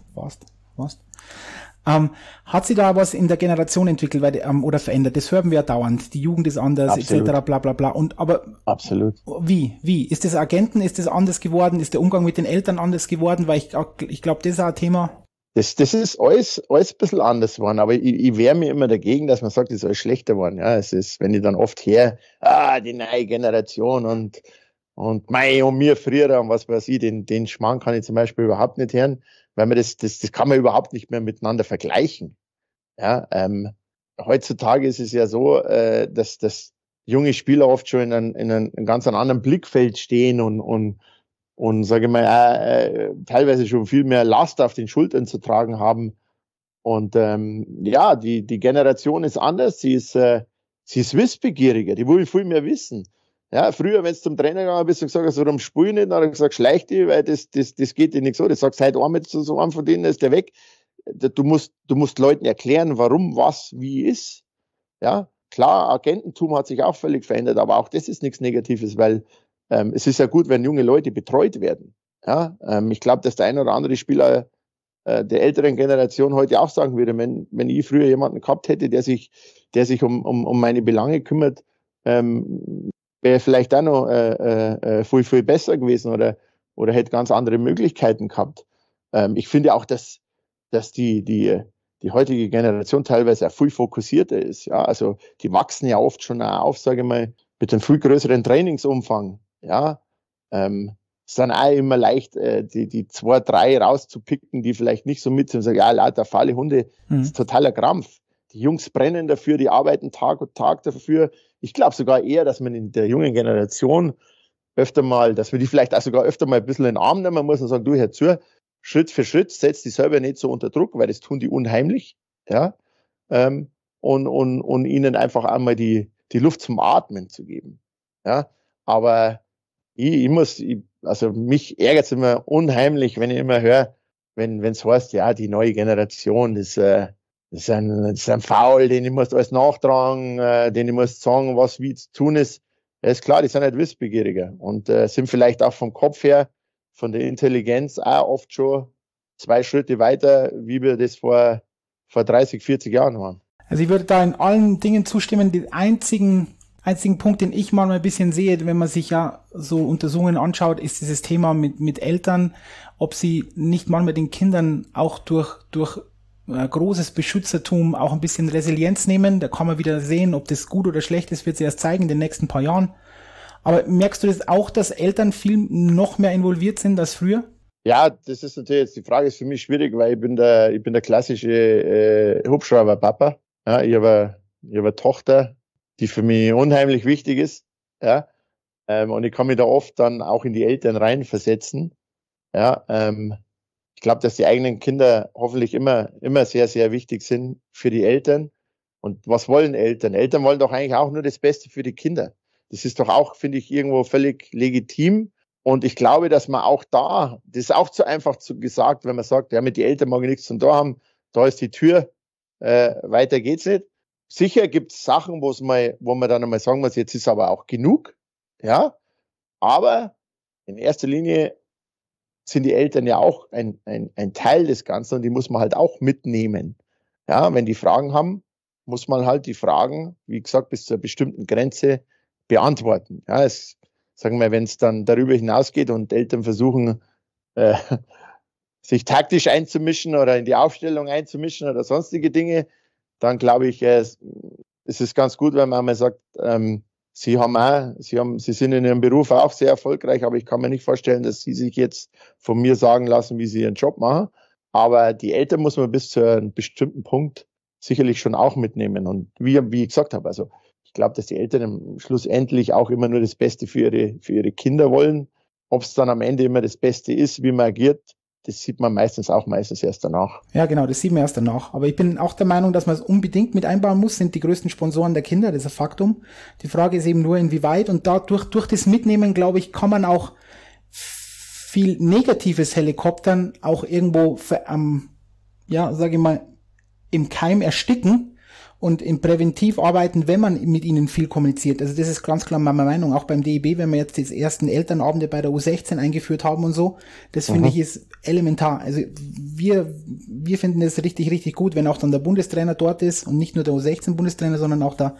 Hat sich da was in der Generation entwickelt oder verändert? Das hören wir ja dauernd. Die Jugend ist anders, Absolut. etc. bla bla bla. Absolut. Wie? Ist das Agenten, ist das anders geworden? Ist der Umgang mit den Eltern anders geworden? Weil ich glaube, das ist auch ein Thema. Das ist alles ein bisschen anders geworden, aber ich wehre mir immer dagegen, dass man sagt, es ist alles schlechter geworden. Ja, es ist, wenn ich dann oft die neue Generation und mir früher und was weiß ich, den Schmarrn kann ich zum Beispiel überhaupt nicht hören, weil man das kann man überhaupt nicht mehr miteinander vergleichen. Ja, heutzutage ist es ja so, dass junge Spieler oft schon in einem ganz anderen Blickfeld stehen und sage ich mal, teilweise schon viel mehr Last auf den Schultern zu tragen haben. Und die Generation ist anders, sie ist wissbegieriger, die will viel mehr wissen. Ja, früher, wenn du zum Trainer gegangen bist und gesagt hast, warum spiel ich nicht, dann hat er gesagt, schleich dich, weil das geht dir nicht so. Das sagst du heute einmal zu so einem von denen, ist der weg. Du musst Leuten erklären, warum, was, wie ist. Ja, klar, Agententum hat sich auch völlig verändert, aber auch das ist nichts Negatives, weil es ist ja gut, wenn junge Leute betreut werden. Ja, ich glaube, dass der ein oder andere Spieler der älteren Generation heute auch sagen würde, wenn ich früher jemanden gehabt hätte, der sich um meine Belange kümmert, wäre vielleicht auch noch viel, viel besser gewesen oder hätte ganz andere Möglichkeiten gehabt. Ich finde auch, dass die heutige Generation teilweise auch viel fokussierter ist. Ja, also die wachsen ja oft schon auch auf, sage ich mal, mit einem viel größeren Trainingsumfang. Ja, ist dann auch immer leicht, die 2, 3 rauszupicken, die vielleicht nicht so mit sind und sagen, ja, lauter faule Hunde, das ist totaler Krampf. Die Jungs brennen dafür, die arbeiten Tag und Tag dafür. Ich glaube sogar eher, dass man in der jungen Generation dass wir die vielleicht auch sogar öfter mal ein bisschen in den Arm nehmen muss und sagen, du, hör zu, Schritt für Schritt, setzt die selber nicht so unter Druck, weil das tun die unheimlich, ja, und ihnen einfach einmal die Luft zum Atmen zu geben, ja, aber mich ärgert es immer unheimlich, wenn ich immer höre, wenn es heißt, ja, die neue Generation, das ist ein Faul, den ich muss alles nachtragen, den ich muss sagen, was wie zu tun ist. Ja, ist klar, die sind halt wissbegieriger und sind vielleicht auch vom Kopf her, von der Intelligenz auch oft schon 2 Schritte weiter, wie wir das vor 30, 40 Jahren waren. Also ich würde da in allen Dingen zustimmen. Den einzigen Punkt, den ich manchmal ein bisschen sehe, wenn man sich ja so Untersuchungen anschaut, ist dieses Thema mit Eltern, ob sie nicht manchmal den Kindern auch durch großes Beschützertum auch ein bisschen Resilienz nehmen. Da kann man wieder sehen, ob das gut oder schlecht ist, wird sich erst zeigen in den nächsten paar Jahren. Aber merkst du das auch, dass Eltern viel noch mehr involviert sind als früher? Ja, das ist natürlich jetzt, die Frage ist für mich schwierig, weil ich bin der klassische Hubschrauber-Papa. Ja, ich habe eine Tochter, die für mich unheimlich wichtig ist. Ja, und ich kann mich da oft dann auch in die Eltern reinversetzen. Ja, ich glaube, dass die eigenen Kinder hoffentlich immer sehr, sehr wichtig sind für die Eltern. Und was wollen Eltern? Eltern wollen doch eigentlich auch nur das Beste für die Kinder. Das ist doch auch, finde ich, irgendwo völlig legitim. Und ich glaube, dass man auch das ist auch zu einfach gesagt, wenn man sagt, ja, mit den Eltern mag ich nichts zu tun haben, da ist die Tür, weiter geht's nicht. Sicher gibt es Sachen, wo man dann einmal sagen muss, jetzt ist aber auch genug. Ja, aber in erster Linie sind die Eltern ja auch ein Teil des Ganzen und die muss man halt auch mitnehmen. Ja, wenn die Fragen haben, muss man halt die Fragen, wie gesagt, bis zu einer bestimmten Grenze beantworten. Ja, sagen wir, wenn es dann darüber hinausgeht und Eltern versuchen, sich taktisch einzumischen oder in die Aufstellung einzumischen oder sonstige Dinge, dann glaube ich, es ist ganz gut, wenn man einmal sagt, Sie sind in Ihrem Beruf auch sehr erfolgreich, aber ich kann mir nicht vorstellen, dass Sie sich jetzt von mir sagen lassen, wie Sie Ihren Job machen. Aber die Eltern muss man bis zu einem bestimmten Punkt sicherlich schon auch mitnehmen. Und wie ich gesagt habe, also ich glaube, dass die Eltern schlussendlich auch immer nur das Beste für ihre Kinder wollen. Ob es dann am Ende immer das Beste ist, wie man agiert, das sieht man meistens erst danach. Ja, genau, das sieht man erst danach. Aber ich bin auch der Meinung, dass man es unbedingt mit einbauen muss, sind die größten Sponsoren der Kinder, das ist ein Faktum. Die Frage ist eben nur, inwieweit. Und dadurch, durch das Mitnehmen, glaube ich, kann man auch viel negatives Helikoptern auch irgendwo, sage ich mal, im Keim ersticken und im Präventiv arbeiten, wenn man mit ihnen viel kommuniziert. Also das ist ganz klar meine Meinung, auch beim DEB, wenn wir jetzt die ersten Elternabende bei der U16 eingeführt haben und so, das finde ich ist elementar. Also wir finden es richtig, richtig gut, wenn auch dann der Bundestrainer dort ist und nicht nur der U16-Bundestrainer, sondern auch der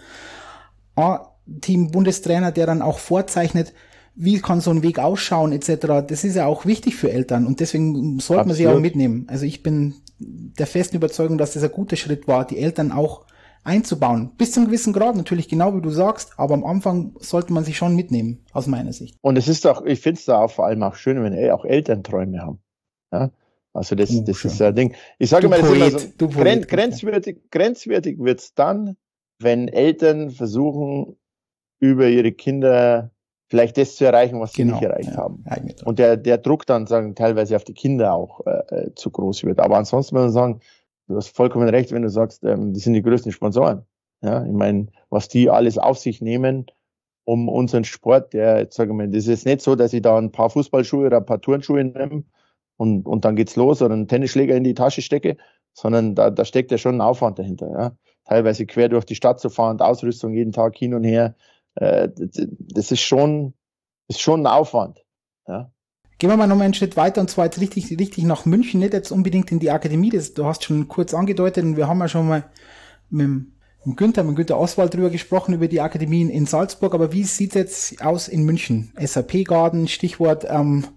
A-Team-Bundestrainer, der dann auch vorzeichnet, wie kann so ein Weg ausschauen etc. Das ist ja auch wichtig für Eltern und deswegen sollte man sie auch mitnehmen. Also ich bin der festen Überzeugung, dass das ein guter Schritt war, die Eltern auch einzubauen. Bis zu einem gewissen Grad natürlich, genau wie du sagst, aber am Anfang sollte man sich schon mitnehmen, aus meiner Sicht. Und es ist doch, ich finde es da auch vor allem auch schön, wenn auch Eltern Träume haben. Ja? Also das ist ein Ding. Ich sage mal, das ist immer so, grenzwertig wird's dann, wenn Eltern versuchen, über ihre Kinder vielleicht das zu erreichen, was sie nicht erreicht haben. Und der Druck dann teilweise auf die Kinder auch zu groß wird. Aber ansonsten muss man sagen, du hast vollkommen recht, wenn du sagst, die sind die größten Sponsoren. Ja, ich meine, was die alles auf sich nehmen, um unseren Sport, das ist jetzt nicht so, dass ich da ein paar Fußballschuhe oder ein paar Turnschuhe nehme und dann geht's los oder einen Tennisschläger in die Tasche stecke, sondern da steckt ja schon ein Aufwand dahinter. Ja. Teilweise quer durch die Stadt zu fahren, Ausrüstung jeden Tag hin und her, das ist schon ein Aufwand. Ja. Gehen wir mal nochmal einen Schritt weiter und zwar jetzt richtig nach München, nicht jetzt unbedingt in die Akademie, du hast schon kurz angedeutet und wir haben ja schon mal mit Günther Oswald drüber gesprochen, über die Akademien in Salzburg, aber wie sieht es jetzt aus in München? SAP Garden, Stichwort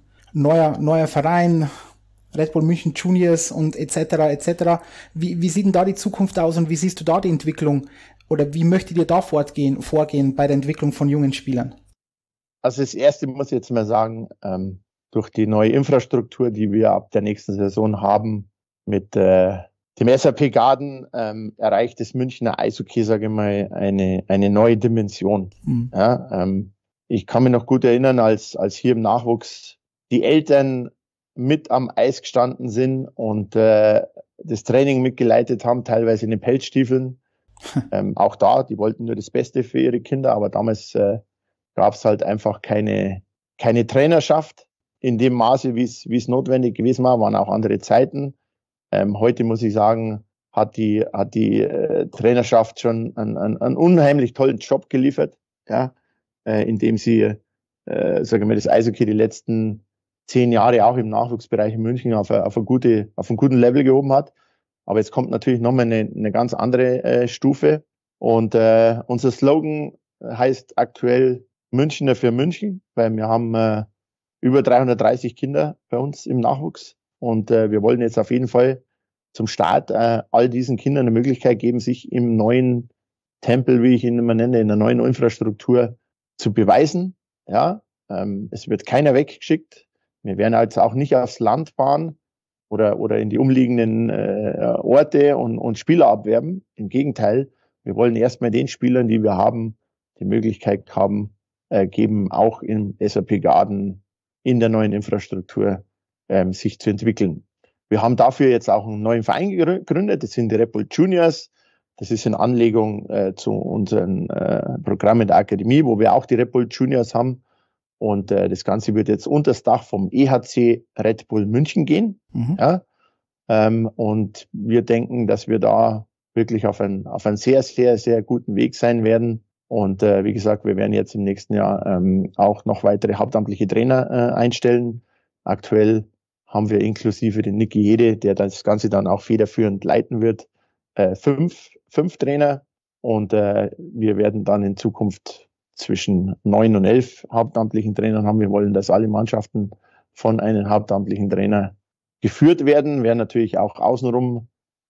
neuer Verein, Red Bull München Juniors und etc. Wie sieht denn da die Zukunft aus und wie siehst du da die Entwicklung oder wie möchtet ihr da vorgehen bei der Entwicklung von jungen Spielern? Also das Erste muss ich jetzt mal sagen, durch die neue Infrastruktur, die wir ab der nächsten Saison haben, mit dem SAP Garden erreicht das Münchner Eishockey, sage ich mal, eine neue Dimension. Mhm. Ja, ich kann mich noch gut erinnern, als hier im Nachwuchs die Eltern mit am Eis gestanden sind und das Training mitgeleitet haben, teilweise in den Pelzstiefeln. Auch da, die wollten nur das Beste für ihre Kinder, aber damals gab es halt einfach keine Trainerschaft in dem Maße, wie es notwendig gewesen war, waren auch andere Zeiten. Heute muss ich sagen, hat die Trainerschaft schon einen unheimlich tollen Job geliefert, ja, indem sie, sagen wir, das Eishockey die letzten 10 Jahre auch im Nachwuchsbereich in München auf einen guten Level gehoben hat. Aber jetzt kommt natürlich nochmal eine ganz andere Stufe. Und unser Slogan heißt aktuell Münchner für München, weil wir haben über 330 Kinder bei uns im Nachwuchs. Und wir wollen jetzt auf jeden Fall zum Start all diesen Kindern eine Möglichkeit geben, sich im neuen Tempel, wie ich ihn immer nenne, in der neuen Infrastruktur zu beweisen. Ja, es wird keiner weggeschickt. Wir werden also auch nicht aufs Land fahren oder in die umliegenden Orte und Spieler abwerben. Im Gegenteil, wir wollen erstmal den Spielern, die wir haben, die Möglichkeit geben, auch im SAP Garden in der neuen Infrastruktur sich zu entwickeln. Wir haben dafür jetzt auch einen neuen Verein gegründet, das sind die Red Bull Juniors. Das ist in Anlegung zu unseren Programmen der Akademie, wo wir auch die Red Bull Juniors haben. Und das Ganze wird jetzt unter das Dach vom EHC Red Bull München gehen. Mhm. Ja? Und wir denken, dass wir da wirklich auf einen sehr, sehr, sehr guten Weg sein werden. Und wie gesagt, wir werden jetzt im nächsten Jahr auch noch weitere hauptamtliche Trainer einstellen. Aktuell haben wir inklusive den Niki Hede, der das Ganze dann auch federführend leiten wird, 5 Trainer. Und wir werden dann in Zukunft zwischen 9 und 11 hauptamtlichen Trainern haben. Wir wollen, dass alle Mannschaften von einem hauptamtlichen Trainer geführt werden. Werden natürlich auch außenrum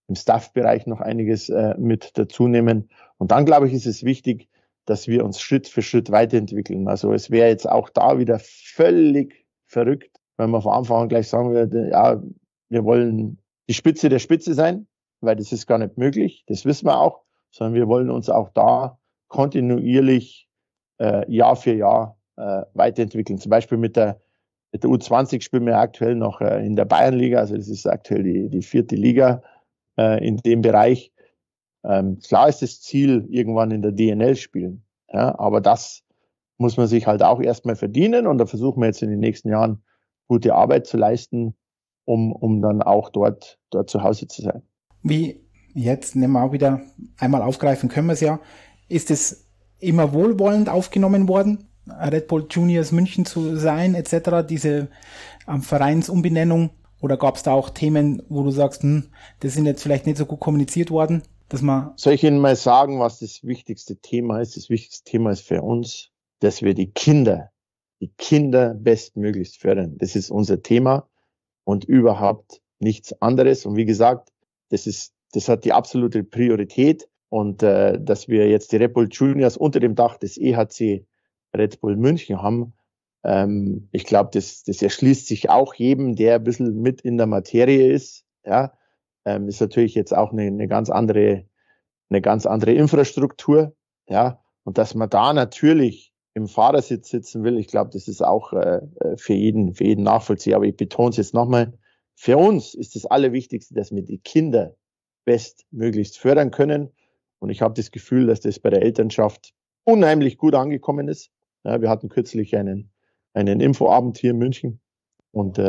im Staff-Bereich noch einiges mit dazu nehmen. Und dann, glaube ich, ist es wichtig, dass wir uns Schritt für Schritt weiterentwickeln. Also es wäre jetzt auch da wieder völlig verrückt, wenn man von Anfang an gleich sagen würde, ja, wir wollen die Spitze der Spitze sein, weil das ist gar nicht möglich, das wissen wir auch, sondern wir wollen uns auch da kontinuierlich Jahr für Jahr weiterentwickeln. Zum Beispiel mit der U20 spielen wir aktuell noch in der Bayernliga, also das ist aktuell die 4. Liga in dem Bereich. Klar ist das Ziel, irgendwann in der DNL spielen, ja, aber das muss man sich halt auch erstmal verdienen und da versuchen wir jetzt in den nächsten Jahren gute Arbeit zu leisten, um dann auch dort zu Hause zu sein. Wie jetzt, nehmen wir auch wieder einmal aufgreifen, können wir es ja, ist es immer wohlwollend aufgenommen worden, Red Bull Juniors München zu sein, etc., diese Vereinsumbenennung, oder gab es da auch Themen, wo du sagst, das sind jetzt vielleicht nicht so gut kommuniziert worden, dass man... Soll ich Ihnen mal sagen, was das wichtigste Thema ist? Das wichtigste Thema ist für uns, dass wir die Kinder bestmöglichst fördern. Das ist unser Thema und überhaupt nichts anderes. Und wie gesagt, das hat die absolute Priorität. Und dass wir jetzt die Red Bull Juniors unter dem Dach des EHC Red Bull München haben, ich glaube, das erschließt sich auch jedem, der ein bisschen mit in der Materie ist. Ja, ist natürlich jetzt auch eine ganz andere Infrastruktur. Ja, und dass man da natürlich im Fahrersitz sitzen will, ich glaube, das ist auch für jeden nachvollziehbar. Aber ich betone es jetzt nochmal, für uns ist das Allerwichtigste, dass wir die Kinder bestmöglichst fördern können. Und ich habe das Gefühl, dass das bei der Elternschaft unheimlich gut angekommen ist. Ja, wir hatten kürzlich einen Infoabend hier in München. Und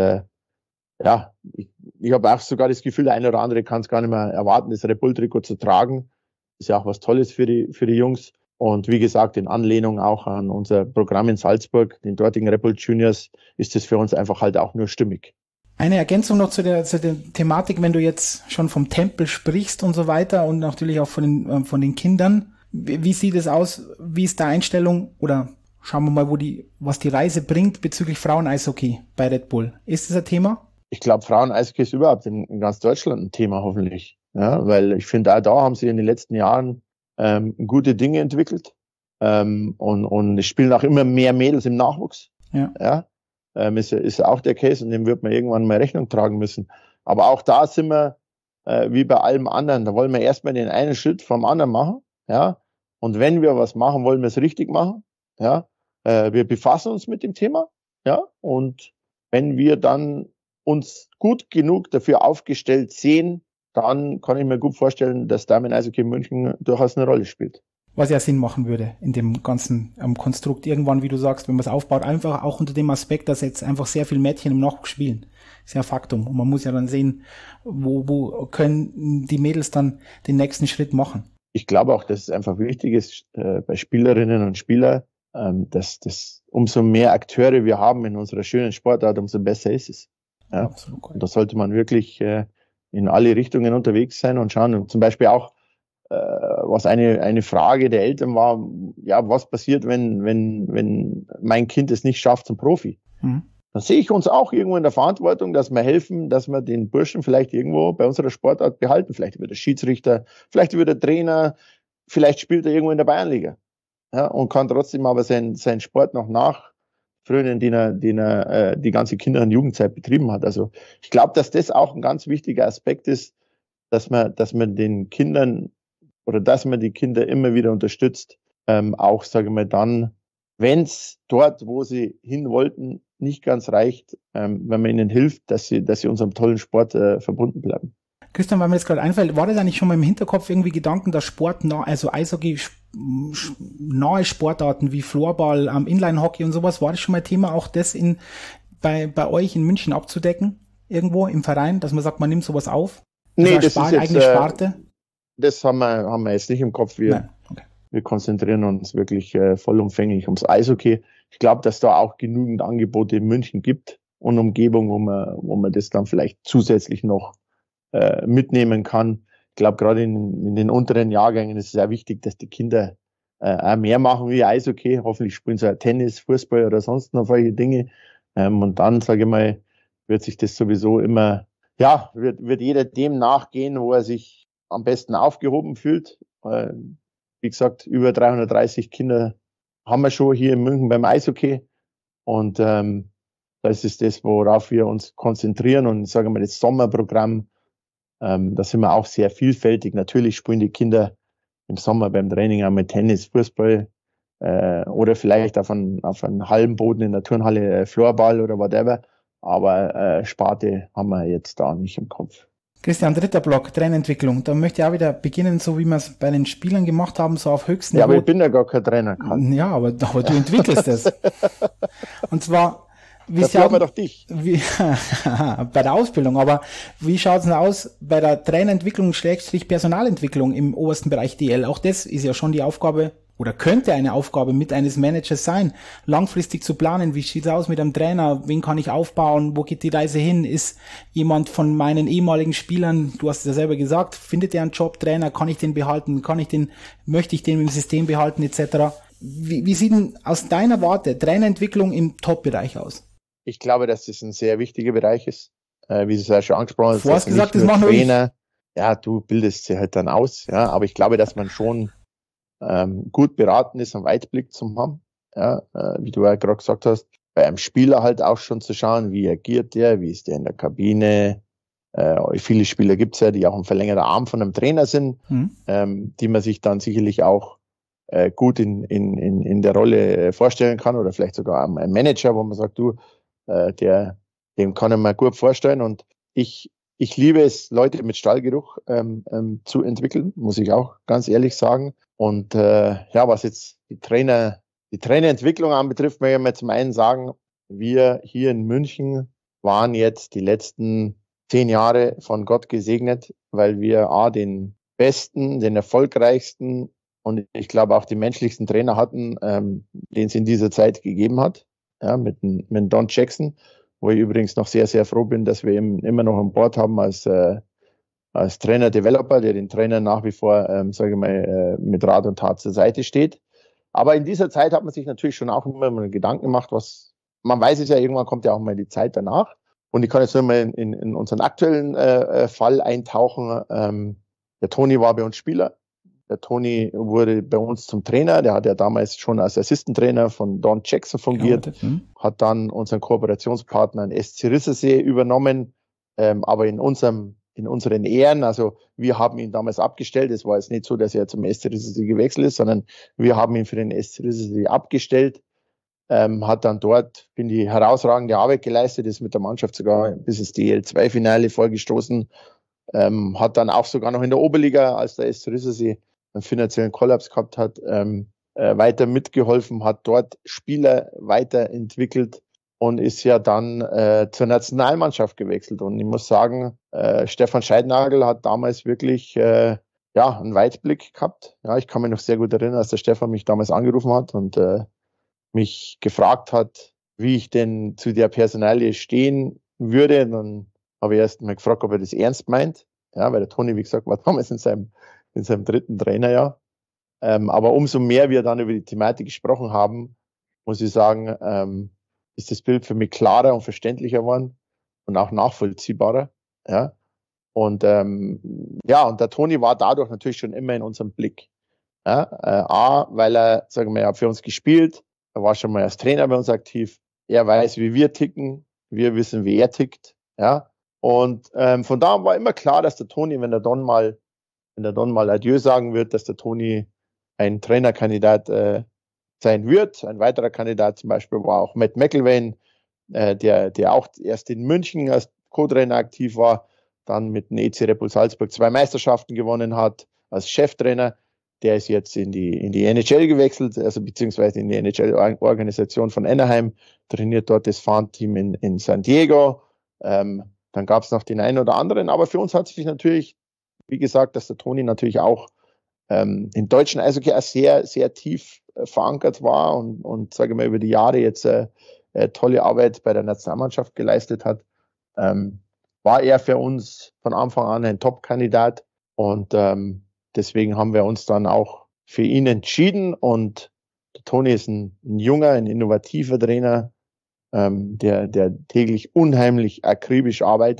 ich habe auch sogar das Gefühl, der eine oder andere kann es gar nicht mehr erwarten, das Red Bull-Trikot zu tragen. Ist ja auch was Tolles für die Jungs. Und wie gesagt, in Anlehnung auch an unser Programm in Salzburg, den dortigen Red Bull Juniors, ist das für uns einfach halt auch nur stimmig. Eine Ergänzung noch zu der Thematik, wenn du jetzt schon vom Tempel sprichst und so weiter und natürlich auch von den Kindern. Wie sieht es aus? Wie ist deine Einstellung? Oder schauen wir mal, was die Reise bringt bezüglich Frauen-Eishockey bei Red Bull. Ist das ein Thema? Ich glaube, Frauen-Eishockey ist überhaupt in ganz Deutschland ein Thema, hoffentlich. Ja, weil ich finde, auch da haben sie in den letzten Jahren gute Dinge entwickelt. Und es spielen auch immer mehr Mädels im Nachwuchs. Ja. Ist auch der Case und dem wird man irgendwann mal Rechnung tragen müssen. Aber auch da sind wir wie bei allem anderen. Da wollen wir erstmal den einen Schritt vom anderen machen. Ja. Und wenn wir was machen, wollen wir es richtig machen. Ja. Wir befassen uns mit dem Thema. Ja. Und wenn wir dann uns gut genug dafür aufgestellt sehen, dann kann ich mir gut vorstellen, dass Damen Eishockey München durchaus eine Rolle spielt. Was ja Sinn machen würde in dem ganzen Konstrukt irgendwann, wie du sagst, wenn man es aufbaut, einfach auch unter dem Aspekt, dass jetzt einfach sehr viele Mädchen im Nachwuchs spielen. Ist ja ein Faktum. Und man muss ja dann sehen, wo können die Mädels dann den nächsten Schritt machen. Ich glaube auch, dass es einfach wichtig ist bei Spielerinnen und Spielern, dass umso mehr Akteure wir haben in unserer schönen Sportart, umso besser ist es. Ja? Absolut. Und da sollte man wirklich in alle Richtungen unterwegs sein und schauen. Und zum Beispiel auch, was eine Frage der Eltern war, ja, was passiert, wenn mein Kind es nicht schafft zum Profi? Mhm. Dann sehe ich uns auch irgendwo in der Verantwortung, dass wir helfen, dass wir den Burschen vielleicht irgendwo bei unserer Sportart behalten. Vielleicht wird er Schiedsrichter, vielleicht wird er Trainer, vielleicht spielt er irgendwo in der Bayernliga. Ja, und kann trotzdem aber seinen Sport noch nachfrönen, den er die ganze Kinder- und Jugendzeit betrieben hat. Also ich glaube, dass das auch ein ganz wichtiger Aspekt ist, dass man den Kindern oder dass man die Kinder immer wieder unterstützt, auch, sage ich mal, dann, wenn es dort, wo sie hin wollten, nicht ganz reicht, wenn man ihnen hilft, dass sie unserem tollen Sport verbunden bleiben. Christian, weil mir das gerade einfällt, war das eigentlich schon mal im Hinterkopf irgendwie Gedanken, dass also Eishockey nahe Sportarten wie Floorball, Inline-Hockey und sowas, war das schon mal Thema, auch das bei euch in München abzudecken, irgendwo im Verein, dass man sagt, man nimmt sowas auf? Nee, das ist jetzt eigene Sparte? Das haben wir jetzt nicht im Kopf. Wir konzentrieren uns wirklich vollumfänglich ums Eishockey. Ich glaube, dass da auch genügend Angebote in München gibt und Umgebung, wo man das dann vielleicht zusätzlich noch mitnehmen kann. Ich glaube, gerade in den unteren Jahrgängen ist es sehr wichtig, dass die Kinder auch mehr machen wie Eishockey. Hoffentlich spielen sie auch Tennis, Fußball oder sonst noch solche Dinge. Und dann, sage ich mal, wird sich das sowieso immer ja, wird jeder dem nachgehen, wo er sich am besten aufgehoben fühlt. Wie gesagt, über 330 Kinder haben wir schon hier in München beim Eishockey. Und das ist das, worauf wir uns konzentrieren. Und ich sage mal, das Sommerprogramm, da sind wir auch sehr vielfältig. Natürlich spielen die Kinder im Sommer beim Training auch mit Tennis, Fußball oder vielleicht auf einem halben Boden in der Turnhalle Floorball oder whatever. Aber Sparte haben wir jetzt da nicht im Kopf. Christian, dritter Block, Trainerentwicklung. Da möchte ich auch wieder beginnen, so wie wir es bei den Spielern gemacht haben, so auf höchstem Niveau. Ja, aber Niveau. ich bin ja gar kein Trainer. Karl. Ja, aber du entwickelst es. Und zwar, dafür haben wir doch dich. Bei der Ausbildung, aber wie schaut es denn aus bei der Trainerentwicklung / Personalentwicklung im obersten Bereich DL? Auch das ist ja schon die Aufgabe oder könnte eine Aufgabe mit eines Managers sein, langfristig zu planen. Wie sieht es aus mit einem Trainer? Wen kann ich aufbauen? Wo geht die Reise hin? Ist jemand von meinen ehemaligen Spielern, du hast es ja selber gesagt, findet er einen Job, Trainer? Kann ich den behalten? Möchte ich den im System behalten, etc.? Wie sieht denn aus deiner Warte Trainerentwicklung im Top-Bereich aus? Ich glaube, dass das ein sehr wichtiger Bereich ist. Wie du es ja schon angesprochen hast. Du hast gesagt, das machen Trainer. Ja, du bildest sie halt dann aus. Ja, aber ich glaube, dass man schon gut beraten ist, einen Weitblick zu haben. Ja, wie du ja gerade gesagt hast, bei einem Spieler halt auch schon zu schauen, wie agiert der, wie ist der in der Kabine. Viele Spieler gibt's ja, die auch ein verlängerter Arm von einem Trainer sind, die man sich dann sicherlich auch gut in der Rolle vorstellen kann oder vielleicht sogar ein Manager, wo man sagt, du, dem kann ich mir gut vorstellen. Und ich liebe es, Leute mit Stallgeruch zu entwickeln, muss ich auch ganz ehrlich sagen. Und was jetzt die Trainerentwicklung anbetrifft, möchte ich mal zum einen sagen, wir hier in München waren jetzt die letzten 10 Jahre von Gott gesegnet, weil wir den besten, den erfolgreichsten und ich glaube auch die menschlichsten Trainer hatten, den es in dieser Zeit gegeben hat, ja, mit Don Jackson, wo ich übrigens noch sehr, sehr froh bin, dass wir ihn immer noch an Bord haben als Trainer-Developer, der den Trainer nach wie vor, mit Rat und Tat zur Seite steht. Aber in dieser Zeit hat man sich natürlich schon auch immer mal Gedanken gemacht, man weiß es ja, irgendwann kommt ja auch mal die Zeit danach. Und ich kann jetzt nur mal in unseren aktuellen Fall eintauchen. Der Toni war bei uns Spieler. Der Toni wurde bei uns zum Trainer. Der hat ja damals schon als Assistant-Trainer von Don Jackson fungiert. Hat dann unseren Kooperationspartner in SC Rissersee übernommen, aber in unseren Ehren. Also wir haben ihn damals abgestellt. Es war jetzt nicht so, dass er zum SC Rissersee gewechselt ist, sondern wir haben ihn für den SC Rissersee abgestellt. Hat dann dort, finde ich, herausragende Arbeit geleistet, ist mit der Mannschaft sogar bis ins DL2-Finale vorgestoßen. Hat dann auch sogar noch in der Oberliga, als der SC Rissersee einen finanziellen Kollaps gehabt hat, weiter mitgeholfen, hat dort Spieler weiterentwickelt und ist ja dann zur Nationalmannschaft gewechselt. Und ich muss sagen, Stefan Scheidnagel hat damals wirklich einen Weitblick gehabt. Ja, ich kann mich noch sehr gut erinnern, als der Stefan mich damals angerufen hat und mich gefragt hat, wie ich denn zu der Personalie stehen würde. Und dann habe ich erst mal gefragt, ob er das ernst meint. Ja, weil der Toni, wie gesagt, war damals in seinem 3. Trainerjahr. Aber umso mehr wir dann über die Thematik gesprochen haben, muss ich sagen, ist das Bild für mich klarer und verständlicher geworden und auch nachvollziehbarer. Ja. Und und der Toni war dadurch natürlich schon immer in unserem Blick. Ja, weil er, sagen wir, für uns gespielt, er war schon mal als Trainer bei uns aktiv, er weiß, wie wir ticken, wir wissen, wie er tickt. Ja. Und von da war immer klar, dass der Toni, wenn der Don mal Adieu sagen wird, dass der Toni ein Trainerkandidat sein wird. Ein weiterer Kandidat zum Beispiel war auch Matt McIlvaine, der auch erst in München als Co-Trainer aktiv war, dann mit dem EC Red Bull Salzburg 2 Meisterschaften gewonnen hat als Cheftrainer. Der ist jetzt in die NHL gewechselt, also beziehungsweise in die NHL-Organisation von Anaheim, trainiert dort das Farmteam in San Diego. Dann gab es noch den einen oder anderen, aber für uns hat sich natürlich, wie gesagt, dass der Toni natürlich auch im deutschen Eishockey auch sehr, sehr tief verankert war und sage mal über die Jahre jetzt tolle Arbeit bei der Nationalmannschaft geleistet hat, war er für uns von Anfang an ein Top-Kandidat und deswegen haben wir uns dann auch für ihn entschieden und der Toni ist ein junger, ein innovativer Trainer, der täglich unheimlich akribisch arbeitet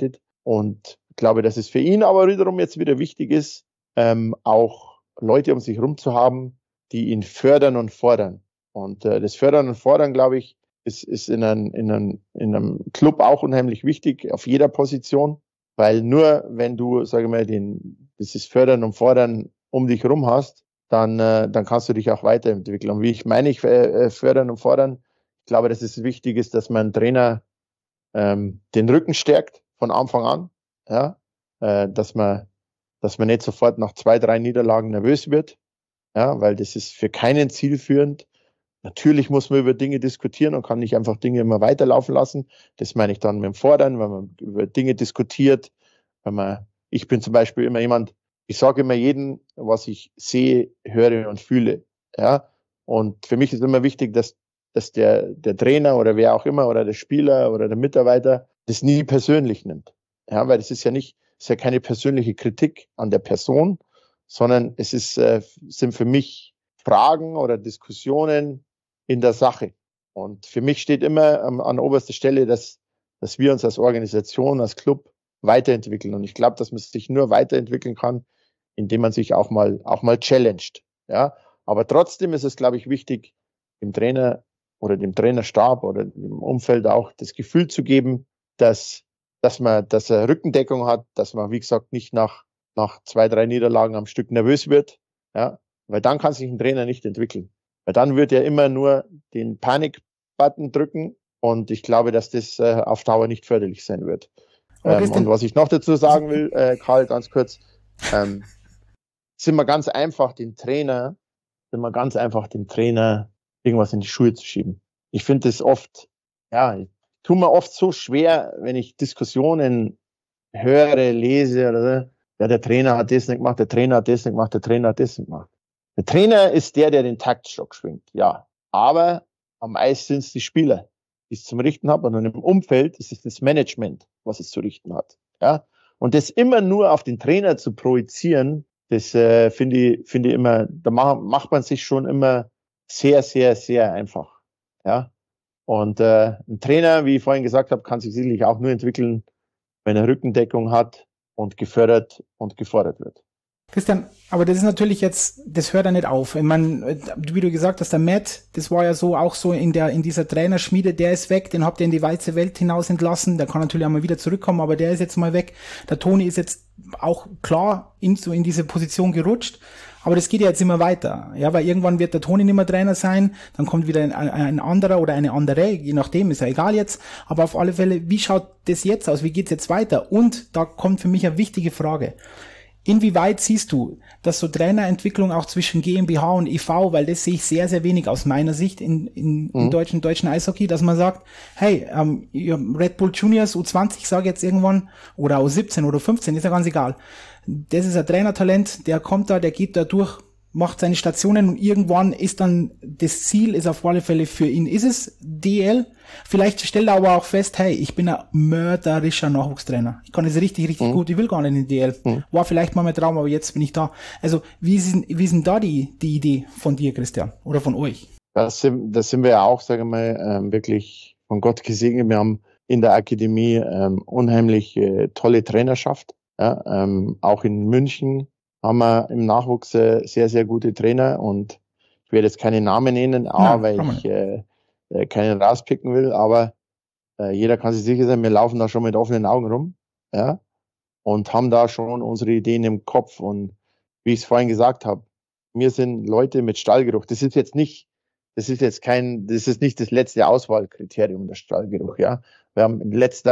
Und ich glaube, dass es für ihn aber wiederum jetzt wieder wichtig ist, auch Leute um sich herum zu haben, die ihn fördern und fordern. Und das Fördern und Fordern, glaube ich, ist in einem Club auch unheimlich wichtig, auf jeder Position. Weil nur wenn du, sage ich mal, dieses Fördern und Fordern um dich herum hast, dann kannst du dich auch weiterentwickeln. Und wie ich meine, fördern und fordern, ich glaube, dass es wichtig ist, dass man einen Trainer den Rücken stärkt von Anfang an, ja, dass man nicht sofort nach 2, 3 Niederlagen nervös wird, ja, weil das ist für keinen zielführend. Natürlich muss man über Dinge diskutieren und kann nicht einfach Dinge immer weiterlaufen lassen. Das meine ich dann mit dem Fordern, wenn man über Dinge diskutiert. Ich bin zum Beispiel immer jemand, ich sage immer jedem, was ich sehe, höre und fühle. Ja? Und für mich ist immer wichtig, dass der Trainer oder wer auch immer oder der Spieler oder der Mitarbeiter das nie persönlich nimmt. Ja, weil das ist ja keine persönliche Kritik an der Person, sondern es sind für mich Fragen oder Diskussionen in der Sache. Und für mich steht immer an oberster Stelle, dass wir uns als Organisation, als Club weiterentwickeln. Und ich glaube, dass man sich nur weiterentwickeln kann, indem man sich auch mal challenged. Ja, aber trotzdem ist es, glaube ich, wichtig, dem Trainer oder dem Trainerstab oder dem Umfeld auch das Gefühl zu geben, dass er Rückendeckung hat, dass man, wie gesagt, nicht nach 2, 3 Niederlagen am Stück nervös wird. Ja, weil dann kann sich ein Trainer nicht entwickeln. Weil dann wird er immer nur den Panik-Button drücken und ich glaube, dass das auf Dauer nicht förderlich sein wird. Und was ich noch dazu sagen will, Karl, ganz kurz, sind wir ganz einfach dem Trainer irgendwas in die Schuhe zu schieben. Ich finde es oft, tut mir oft so schwer, wenn ich Diskussionen höre, lese oder so. Ja, der Trainer hat das nicht gemacht, der Trainer hat das nicht gemacht, der Trainer hat das nicht gemacht. Der Trainer ist der den Taktstock schwingt, ja. Aber am Eis sind es die Spieler, die es zum Richten haben. Und im Umfeld ist es das Management, was es zu richten hat. Ja. Und das immer nur auf den Trainer zu projizieren, das finde ich immer, da macht man sich schon immer sehr, sehr, sehr einfach. Ja. Und ein Trainer, wie ich vorhin gesagt habe, kann sich sicherlich auch nur entwickeln, wenn er Rückendeckung hat und gefördert und gefordert wird. Christian, aber das ist natürlich jetzt, das hört ja nicht auf. Ich meine, wie du gesagt hast, der Matt, das war ja so auch so in dieser Trainerschmiede, der ist weg, den habt ihr in die weite Welt hinaus entlassen, der kann natürlich auch mal wieder zurückkommen, aber der ist jetzt mal weg. Der Toni ist jetzt auch klar in diese Position gerutscht, aber das geht ja jetzt immer weiter. Ja, weil irgendwann wird der Toni nicht mehr Trainer sein, dann kommt wieder ein anderer oder eine andere, je nachdem, ist ja egal jetzt, aber auf alle Fälle, wie schaut das jetzt aus, wie geht's jetzt weiter? Und da kommt für mich eine wichtige Frage. Inwieweit siehst du, dass so Trainerentwicklung auch zwischen GmbH und e.V., weil das sehe ich sehr, sehr wenig aus meiner Sicht im deutschen Eishockey, dass man sagt, hey, Red Bull Juniors U20, sage jetzt irgendwann, oder U17 oder 15, ist ja ganz egal. Das ist ein Trainertalent, der kommt da, der geht da durch, macht seine Stationen und irgendwann ist dann das Ziel, ist auf alle Fälle für ihn, ist es DL. Vielleicht stellt er aber auch fest, hey, ich bin ein mörderischer Nachwuchstrainer. Ich kann es richtig gut, ich will gar nicht in die DL. War vielleicht mal mein Traum, aber jetzt bin ich da. Also wie ist denn da die Idee von dir, Christian, oder von euch? Das sind wir ja auch, sage ich mal, wirklich von Gott gesegnet. Wir haben in der Akademie unheimlich tolle Trainerschaft. Ja, auch in München haben wir im Nachwuchs sehr, sehr gute Trainer und ich werde jetzt keine Namen nennen, weil ich keinen rauspicken will, aber jeder kann sich sicher sein, wir laufen da schon mit offenen Augen rum, ja, und haben da schon unsere Ideen im Kopf und wie ich es vorhin gesagt habe, wir sind Leute mit Stallgeruch. Das ist nicht das letzte Auswahlkriterium, der Stallgeruch, ja. Wir haben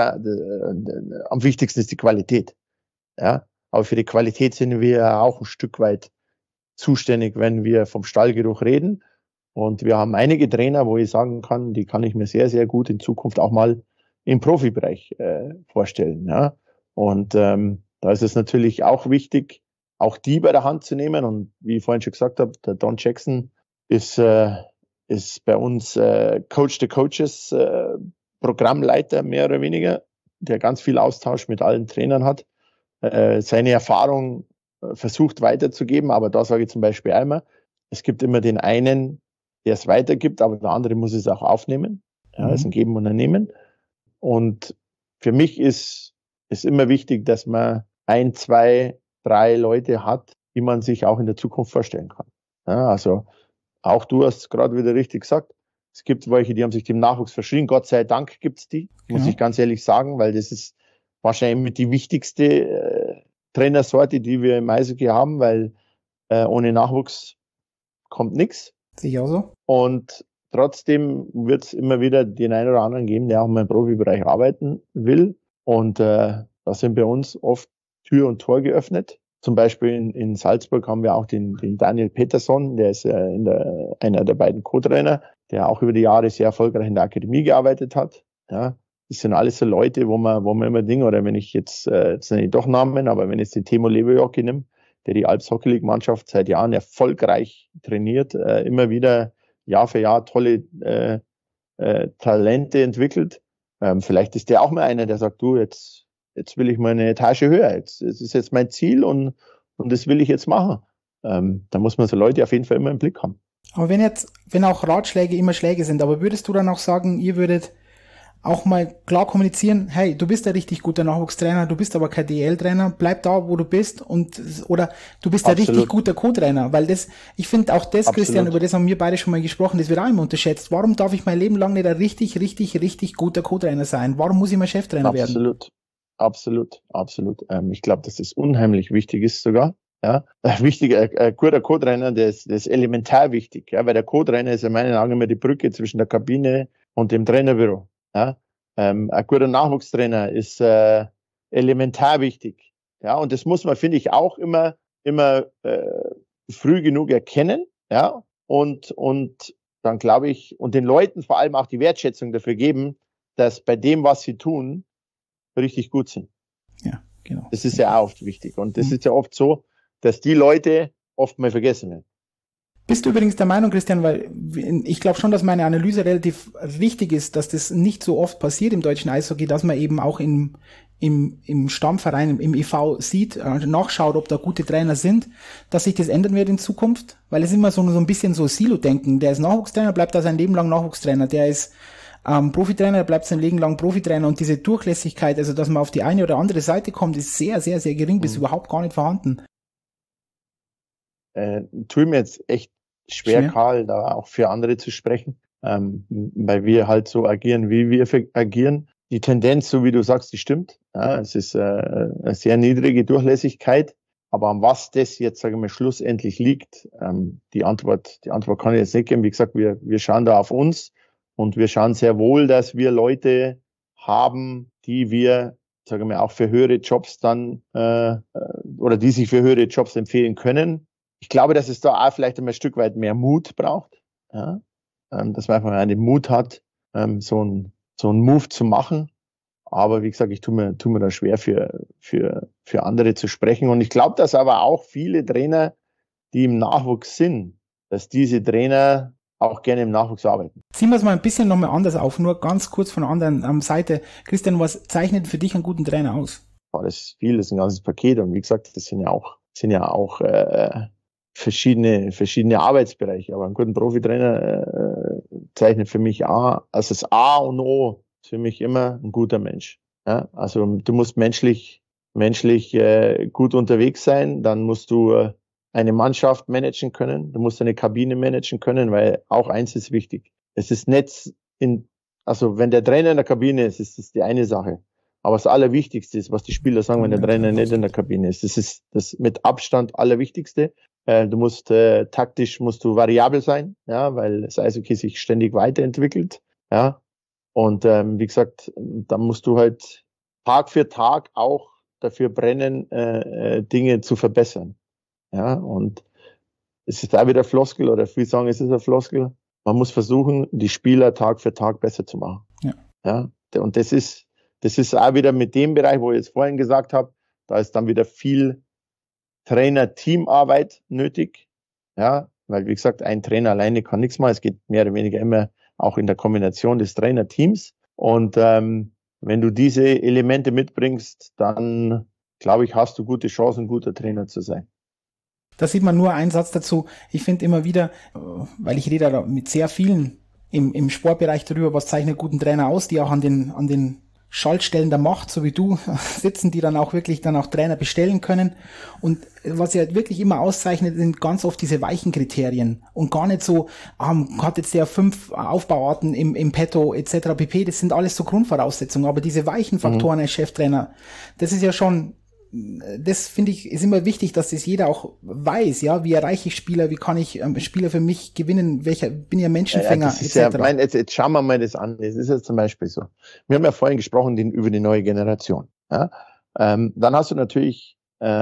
am wichtigsten ist die Qualität, ja. Aber für die Qualität sind wir auch ein Stück weit zuständig, wenn wir vom Stallgeruch reden. Und wir haben einige Trainer, wo ich sagen kann, die kann ich mir sehr, sehr gut in Zukunft auch mal im Profibereich vorstellen. Ja. Und da ist es natürlich auch wichtig, auch die bei der Hand zu nehmen. Und wie ich vorhin schon gesagt habe, der Don Jackson ist bei uns Coach the Coaches, Programmleiter mehr oder weniger, der ganz viel Austausch mit allen Trainern hat. Seine Erfahrung versucht weiterzugeben, aber da sage ich zum Beispiel einmal, es gibt immer den einen, der es weitergibt, aber der andere muss es auch aufnehmen. Ja, es ist ein Geben und ein Nehmen. Und für mich ist ist immer wichtig, dass man 1, 2, 3 Leute hat, die man sich auch in der Zukunft vorstellen kann. Ja, also auch du hast gerade wieder richtig gesagt, es gibt welche, die haben sich dem Nachwuchs verschrieben. Gott sei Dank gibt's die, muss ich ganz ehrlich sagen, weil das ist wahrscheinlich mit die wichtigste Trainersorte, die wir im Eishockey haben, weil ohne Nachwuchs kommt nichts. Sehe ich auch so. Und trotzdem wird es immer wieder den einen oder anderen geben, der auch mal im Profibereich arbeiten will. Und da sind bei uns oft Tür und Tor geöffnet. Zum Beispiel in Salzburg haben wir auch den Daniel Peterson, der ist einer der beiden Co-Trainer, der auch über die Jahre sehr erfolgreich in der Akademie gearbeitet hat. Ja, das sind alles so Leute, wo man immer Dinge, oder wenn ich jetzt nenne ich doch Namen, aber wenn ich jetzt den Timo Leberjoki nehme, der die Alps Hockey League Mannschaft seit Jahren erfolgreich trainiert, immer wieder Jahr für Jahr tolle Talente entwickelt. Vielleicht ist der auch mal einer, der sagt, du, jetzt will ich mal eine Etage höher. Das ist jetzt mein Ziel und das will ich jetzt machen. Da muss man so Leute auf jeden Fall immer im Blick haben. Aber wenn auch Ratschläge immer Schläge sind, aber würdest du dann auch sagen, ihr würdet auch mal klar kommunizieren, hey, du bist ein richtig guter Nachwuchstrainer, du bist aber kein DL-Trainer, bleib da, wo du bist, oder du bist ein richtig guter Co-Trainer, weil ich finde auch das, Christian, über das haben wir beide schon mal gesprochen, das wird auch immer unterschätzt. Warum darf ich mein Leben lang nicht ein richtig guter Co-Trainer sein? Warum muss ich mal Cheftrainer werden? Absolut. Ich glaube, dass das unheimlich wichtig ist sogar. Ja, ein guter Co-Trainer, das ist elementar wichtig, ja, weil der Co-Trainer ist in meinen Augen immer die Brücke zwischen der Kabine und dem Trainerbüro. Ja, ein guter Nachwuchstrainer ist elementar wichtig. Ja, und das muss man, finde ich, auch immer früh genug erkennen. Ja, und dann glaube ich, und den Leuten vor allem auch die Wertschätzung dafür geben, dass bei dem, was sie tun, richtig gut sind. Ja, genau. Das ist ja auch oft wichtig. Und das ist ja oft so, dass die Leute oft mal vergessen werden. Bist du übrigens der Meinung, Christian, weil ich glaube schon, dass meine Analyse relativ richtig ist, dass das nicht so oft passiert im deutschen Eishockey, dass man eben auch im Stammverein, im EV sieht, nachschaut, ob da gute Trainer sind, dass sich das ändern wird in Zukunft, weil es immer so ein bisschen so Silo-Denken, der ist Nachwuchstrainer, bleibt da sein Leben lang Nachwuchstrainer, der ist Profitrainer, bleibt sein Leben lang Profitrainer, und diese Durchlässigkeit, also dass man auf die eine oder andere Seite kommt, ist sehr, sehr, sehr gering, bis überhaupt gar nicht vorhanden. Tue mir jetzt echt schwer, Karl, da auch für andere zu sprechen, weil wir halt so agieren, wie wir agieren. Die Tendenz, so wie du sagst, die stimmt. Ja, es ist eine sehr niedrige Durchlässigkeit, aber an was das jetzt, sage ich mal, schlussendlich liegt, die Antwort kann ich jetzt nicht geben. Wie gesagt, wir schauen da auf uns. Und wir schauen sehr wohl, dass wir Leute haben, die wir, sagen wir mal, auch für höhere Jobs dann oder die sich für höhere Jobs empfehlen können. Ich glaube, dass es da auch vielleicht ein Stück weit mehr Mut braucht, ja? Dass man einfach mal den Mut hat, so einen Move zu machen. Aber wie gesagt, ich tue mir da schwer für andere zu sprechen. Und ich glaube, dass aber auch viele Trainer, die im Nachwuchs sind, dass diese Trainer auch gerne im Nachwuchs arbeiten. Ziehen wir es mal ein bisschen nochmal anders auf, nur ganz kurz von der anderen Seite. Christian, was zeichnet für dich einen guten Trainer aus? Ja, das ist viel, das ist ein ganzes Paket, und wie gesagt, das sind ja auch verschiedene Arbeitsbereiche, aber einen guten Profitrainer zeichnet für mich also das A und O ist für mich immer ein guter Mensch. Ja, also du musst menschlich gut unterwegs sein, dann musst du eine Mannschaft managen können, du musst eine Kabine managen können, weil auch eins ist wichtig. Es ist nicht also wenn der Trainer in der Kabine ist das die eine Sache. Aber das Allerwichtigste ist, was die Spieler sagen, wenn der Trainer nicht in der Kabine ist. Das ist das mit Abstand Allerwichtigste. Du musst taktisch variabel sein, ja, weil das Eishockey sich ständig weiterentwickelt, ja. Und wie gesagt, da musst du halt Tag für Tag auch dafür brennen, Dinge zu verbessern. Ja, und es ist da wieder Floskel, oder viele sagen, es ist eine Floskel. Man muss versuchen, die Spieler Tag für Tag besser zu machen. Ja, und das ist auch wieder mit dem Bereich, wo ich jetzt vorhin gesagt habe, da ist dann wieder viel Trainer-Teamarbeit nötig. Ja, weil wie gesagt, ein Trainer alleine kann nichts machen. Es geht mehr oder weniger immer auch in der Kombination des Trainer-Teams. Und wenn du diese Elemente mitbringst, dann glaube ich, hast du gute Chancen, ein guter Trainer zu sein. Da sieht man nur einen Satz dazu. Ich finde immer wieder, weil ich rede da mit sehr vielen im Sportbereich darüber, was zeichnet guten Trainer aus, die auch an den Schaltstellen der Macht, so wie du, sitzen, die dann auch wirklich dann auch Trainer bestellen können. Und was ja wirklich immer auszeichnet, sind ganz oft diese weichen Kriterien und gar nicht so, hat jetzt der 5 Aufbauarten im Petto etc. pp. Das sind alles so Grundvoraussetzungen, aber diese weichen Faktoren als Cheftrainer, das ist ja schon, das finde ich, ist immer wichtig, dass das jeder auch weiß, ja, wie erreiche ich Spieler, wie kann ich Spieler für mich gewinnen, bin ja Menschenfänger, das ist etc. Jetzt schauen wir mal das an. Es ist jetzt zum Beispiel so. Wir haben ja vorhin gesprochen über die neue Generation. Ja? Dann hast du natürlich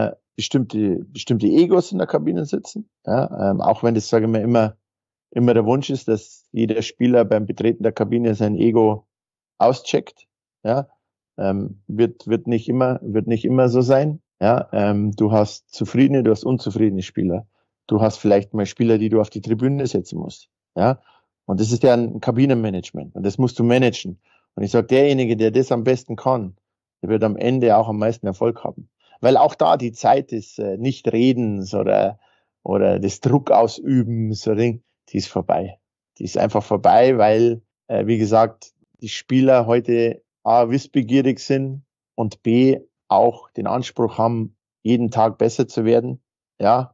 bestimmte Egos in der Kabine sitzen. Ja? Auch wenn das, sage ich mal, immer der Wunsch ist, dass jeder Spieler beim Betreten der Kabine sein Ego auscheckt. Ja? Wird nicht immer so sein. Ja? Du hast zufriedene, du hast unzufriedene Spieler. Du hast vielleicht mal Spieler, die du auf die Tribüne setzen musst. Ja? Und das ist ja ein Kabinenmanagement. Und das musst du managen. Und ich sage, derjenige, der das am besten kann, der wird am Ende auch am meisten Erfolg haben. Weil auch da die Zeit des Nicht-Redens oder des Druckausübens, die ist vorbei. Die ist einfach vorbei, weil, wie gesagt, die Spieler heute A, wissbegierig sind und B, auch den Anspruch haben, jeden Tag besser zu werden. Ja,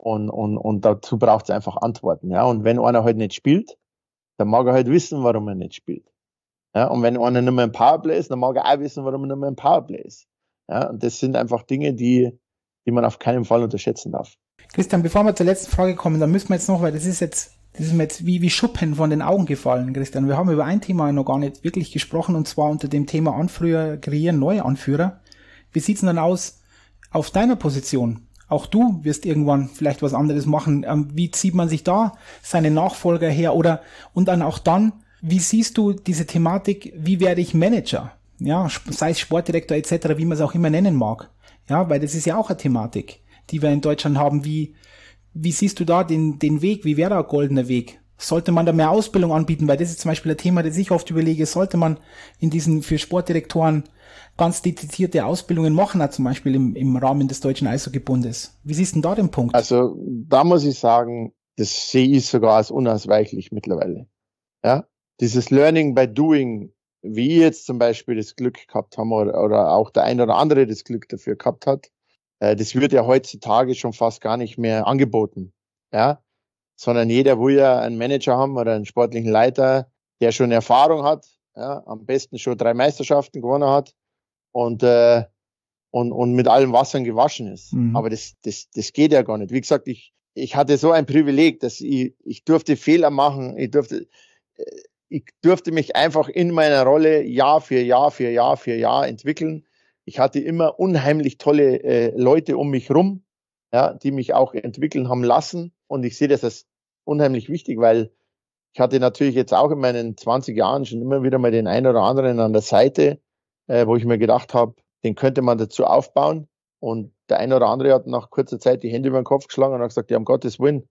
und dazu braucht es einfach Antworten. Ja, und wenn einer halt nicht spielt, dann mag er halt wissen, warum er nicht spielt. Ja, und wenn einer nicht mehr im Powerplay ist, dann mag er auch wissen, warum er nicht mehr im Powerplay ist. Ja, und das sind einfach Dinge, die man auf keinen Fall unterschätzen darf. Christian, bevor wir zur letzten Frage kommen, dann müssen wir jetzt noch, weil das ist mir jetzt wie Schuppen von den Augen gefallen, Christian. Wir haben über ein Thema noch gar nicht wirklich gesprochen, und zwar unter dem Thema Anführer kreieren, neue Anführer. Wie sieht's denn dann aus auf deiner Position? Auch du wirst irgendwann vielleicht was anderes machen. Wie zieht man sich da seine Nachfolger her? Und dann auch wie siehst du diese Thematik, wie werde ich Manager? Ja, sei es Sportdirektor etc., wie man es auch immer nennen mag. Ja, weil das ist ja auch eine Thematik, die wir in Deutschland haben. Wie siehst du da den Weg? Wie wäre da ein goldener Weg? Sollte man da mehr Ausbildung anbieten? Weil das ist zum Beispiel ein Thema, das ich oft überlege. Sollte man in diesen für Sportdirektoren ganz dezidierte Ausbildungen machen, auch zum Beispiel im Rahmen des Deutschen Eishockeybundes? Wie siehst du denn da den Punkt? Also da muss ich sagen, das sehe ich sogar als unausweichlich mittlerweile. Ja, dieses Learning by Doing, wie jetzt zum Beispiel das Glück gehabt haben oder auch der ein oder andere das Glück dafür gehabt hat, das wird ja heutzutage schon fast gar nicht mehr angeboten, ja, sondern jeder will ja einen Manager haben oder einen sportlichen Leiter, der schon Erfahrung hat, ja, am besten schon 3 Meisterschaften gewonnen hat und mit allem Wassern gewaschen ist. Aber das geht ja gar nicht. Wie gesagt, ich hatte so ein Privileg, dass ich durfte Fehler machen, ich durfte mich einfach in meiner Rolle Jahr für Jahr entwickeln. Ich hatte immer unheimlich tolle Leute um mich rum, ja, die mich auch entwickeln haben lassen. Und ich sehe das als unheimlich wichtig, weil ich hatte natürlich jetzt auch in meinen 20 Jahren schon immer wieder mal den einen oder anderen an der Seite, wo ich mir gedacht habe, den könnte man dazu aufbauen. Und der eine oder andere hat nach kurzer Zeit die Hände über den Kopf geschlagen und hat gesagt, ja, um Gottes Willen,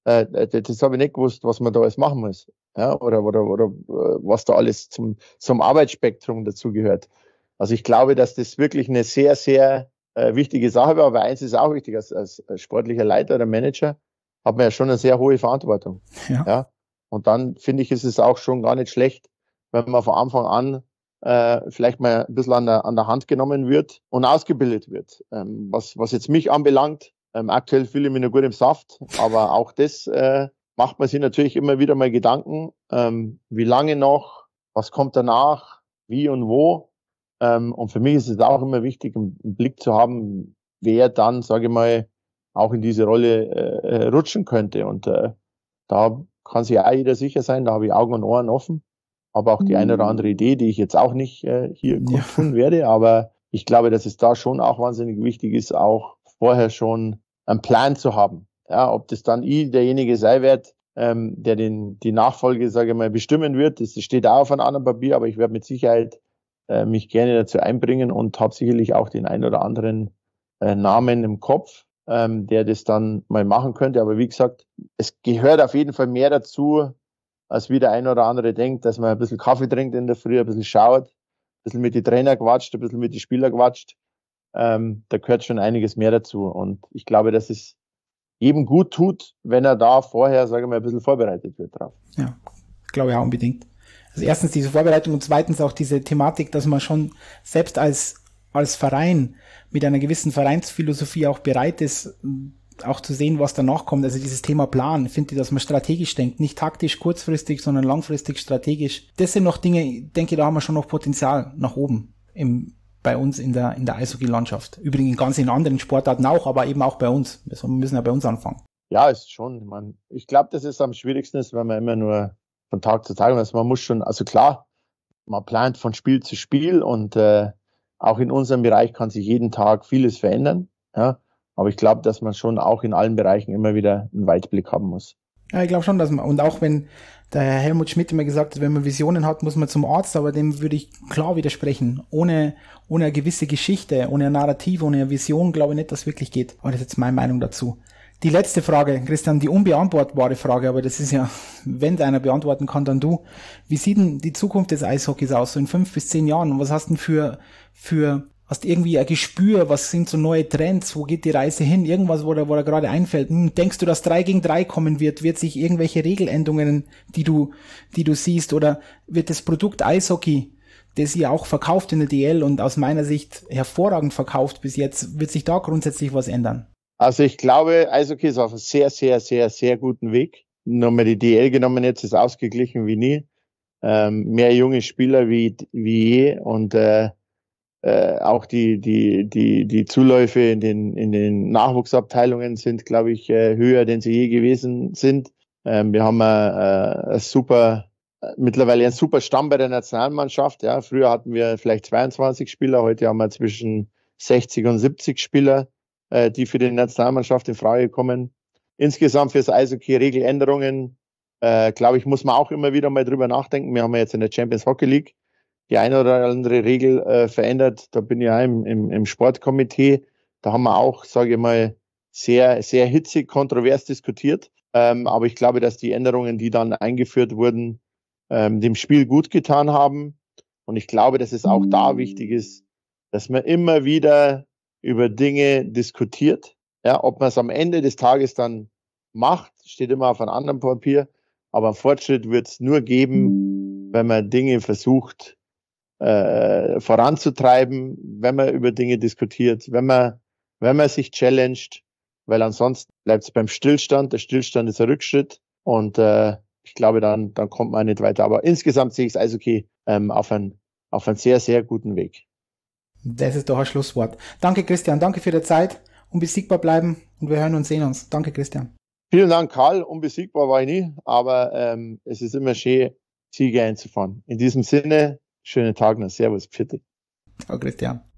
das habe ich nicht gewusst, was man da alles machen muss. Ja, oder was da alles zum Arbeitsspektrum dazu gehört. Also ich glaube, dass das wirklich eine sehr, sehr wichtige Sache war. Aber eins ist auch wichtig, als sportlicher Leiter oder Manager hat man ja schon eine sehr hohe Verantwortung. Ja. Und dann finde ich, ist es auch schon gar nicht schlecht, wenn man von Anfang an vielleicht mal ein bisschen an der Hand genommen wird und ausgebildet wird. Was jetzt mich anbelangt, aktuell fühle ich mich noch gut im Saft, aber auch das macht man sich natürlich immer wieder mal Gedanken, wie lange noch, was kommt danach, wie und wo. Und für mich ist es auch immer wichtig, einen Blick zu haben, wer dann, sage ich mal, auch in diese Rolle rutschen könnte. Und da kann sich auch jeder sicher sein, da habe ich Augen und Ohren offen. Aber auch die eine oder andere Idee, die ich jetzt auch nicht hier kundtun werde. Aber ich glaube, dass es da schon auch wahnsinnig wichtig ist, auch vorher schon einen Plan zu haben. Ja, ob das dann derjenige sein wird, der die Nachfolge, sage ich mal, bestimmen wird. Das steht auch auf einem anderen Papier, aber ich werde mit Sicherheit mich gerne dazu einbringen und habe sicherlich auch den ein oder anderen Namen im Kopf, der das dann mal machen könnte. Aber wie gesagt, es gehört auf jeden Fall mehr dazu, als wie der ein oder andere denkt, dass man ein bisschen Kaffee trinkt in der Früh, ein bisschen schaut, ein bisschen mit den Trainer quatscht, ein bisschen mit den Spielern quatscht. Da gehört schon einiges mehr dazu. Und ich glaube, dass es jedem gut tut, wenn er da vorher, sage ich mal, ein bisschen vorbereitet wird drauf. Ja, glaube ich auch unbedingt. Also erstens diese Vorbereitung und zweitens auch diese Thematik, dass man schon selbst als Verein mit einer gewissen Vereinsphilosophie auch bereit ist, auch zu sehen, was danach kommt. Also dieses Thema Plan, finde ich, dass man strategisch denkt, nicht taktisch kurzfristig, sondern langfristig strategisch. Das sind noch Dinge, denke, da haben wir schon noch Potenzial nach oben bei uns in der Eishockey-Landschaft. Übrigens ganz in anderen Sportarten auch, aber eben auch bei uns. Wir müssen ja bei uns anfangen. Ja, ist schon. Ich glaube, das ist am schwierigsten, wenn man immer nur von Tag zu Tag, also man muss schon, also klar, man plant von Spiel zu Spiel und auch in unserem Bereich kann sich jeden Tag vieles verändern. Ja, aber ich glaube, dass man schon auch in allen Bereichen immer wieder einen Weitblick haben muss. Ja, ich glaube schon, dass man, und auch wenn der Herr Helmut Schmidt immer gesagt hat, wenn man Visionen hat, muss man zum Arzt, aber dem würde ich klar widersprechen. Ohne eine gewisse Geschichte, ohne eine Narrative, ohne eine Vision, glaube ich nicht, dass es wirklich geht. Aber das ist jetzt meine Meinung dazu. Die letzte Frage, Christian, die unbeantwortbare Frage, aber das ist ja, wenn einer beantworten kann, dann du. Wie sieht denn die Zukunft des Eishockeys aus, so in 5 bis 10 Jahren? Und was hast du denn hast du irgendwie ein Gespür, was sind so neue Trends, wo geht die Reise hin, irgendwas, wo da gerade einfällt? Denkst du, dass 3 gegen 3 kommen wird sich irgendwelche Regeländerungen, die du siehst, oder wird das Produkt Eishockey, das ihr auch verkauft in der DL und aus meiner Sicht hervorragend verkauft bis jetzt, wird sich da grundsätzlich was ändern? Also ich glaube, Eishockey ist auf einem sehr, sehr, sehr, sehr guten Weg. Nochmal die DL genommen jetzt, ist ausgeglichen wie nie. Mehr junge Spieler wie je und auch die Zuläufe in den Nachwuchsabteilungen sind, glaube ich, höher, denn sie je gewesen sind. Wir haben mittlerweile einen super Stamm bei der Nationalmannschaft. Ja, früher hatten wir vielleicht 22 Spieler, heute haben wir zwischen 60 und 70 Spieler, die für die Nationalmannschaft in Frage kommen. Insgesamt fürs Eishockey Regeländerungen, glaube ich, muss man auch immer wieder mal drüber nachdenken. Wir haben ja jetzt in der Champions Hockey League die eine oder andere Regel verändert. Da bin ich ja im Sportkomitee. Da haben wir auch, sage ich mal, sehr, sehr hitzig, kontrovers diskutiert. Aber ich glaube, dass die Änderungen, die dann eingeführt wurden, dem Spiel gut getan haben. Und ich glaube, dass es auch da wichtig ist, dass man immer wieder über Dinge diskutiert. Ja, ob man es am Ende des Tages dann macht, steht immer auf einem anderen Papier. Aber einen Fortschritt wird es nur geben, wenn man Dinge versucht, voranzutreiben, wenn man über Dinge diskutiert, wenn man sich challenged, weil ansonsten bleibt es beim Stillstand. Der Stillstand ist ein Rückschritt und ich glaube, dann kommt man nicht weiter. Aber insgesamt sehe ich es Eishockey auf einen sehr, sehr guten Weg. Das ist doch ein Schlusswort. Danke, Christian. Danke für die Zeit. Unbesiegbar bleiben und wir hören und sehen uns. Danke, Christian. Vielen Dank, Karl. Unbesiegbar war ich nie, aber es ist immer schön, Siege einzufahren. In diesem Sinne, schönen Tag noch. Servus, Pfiat. Ciao, Christian.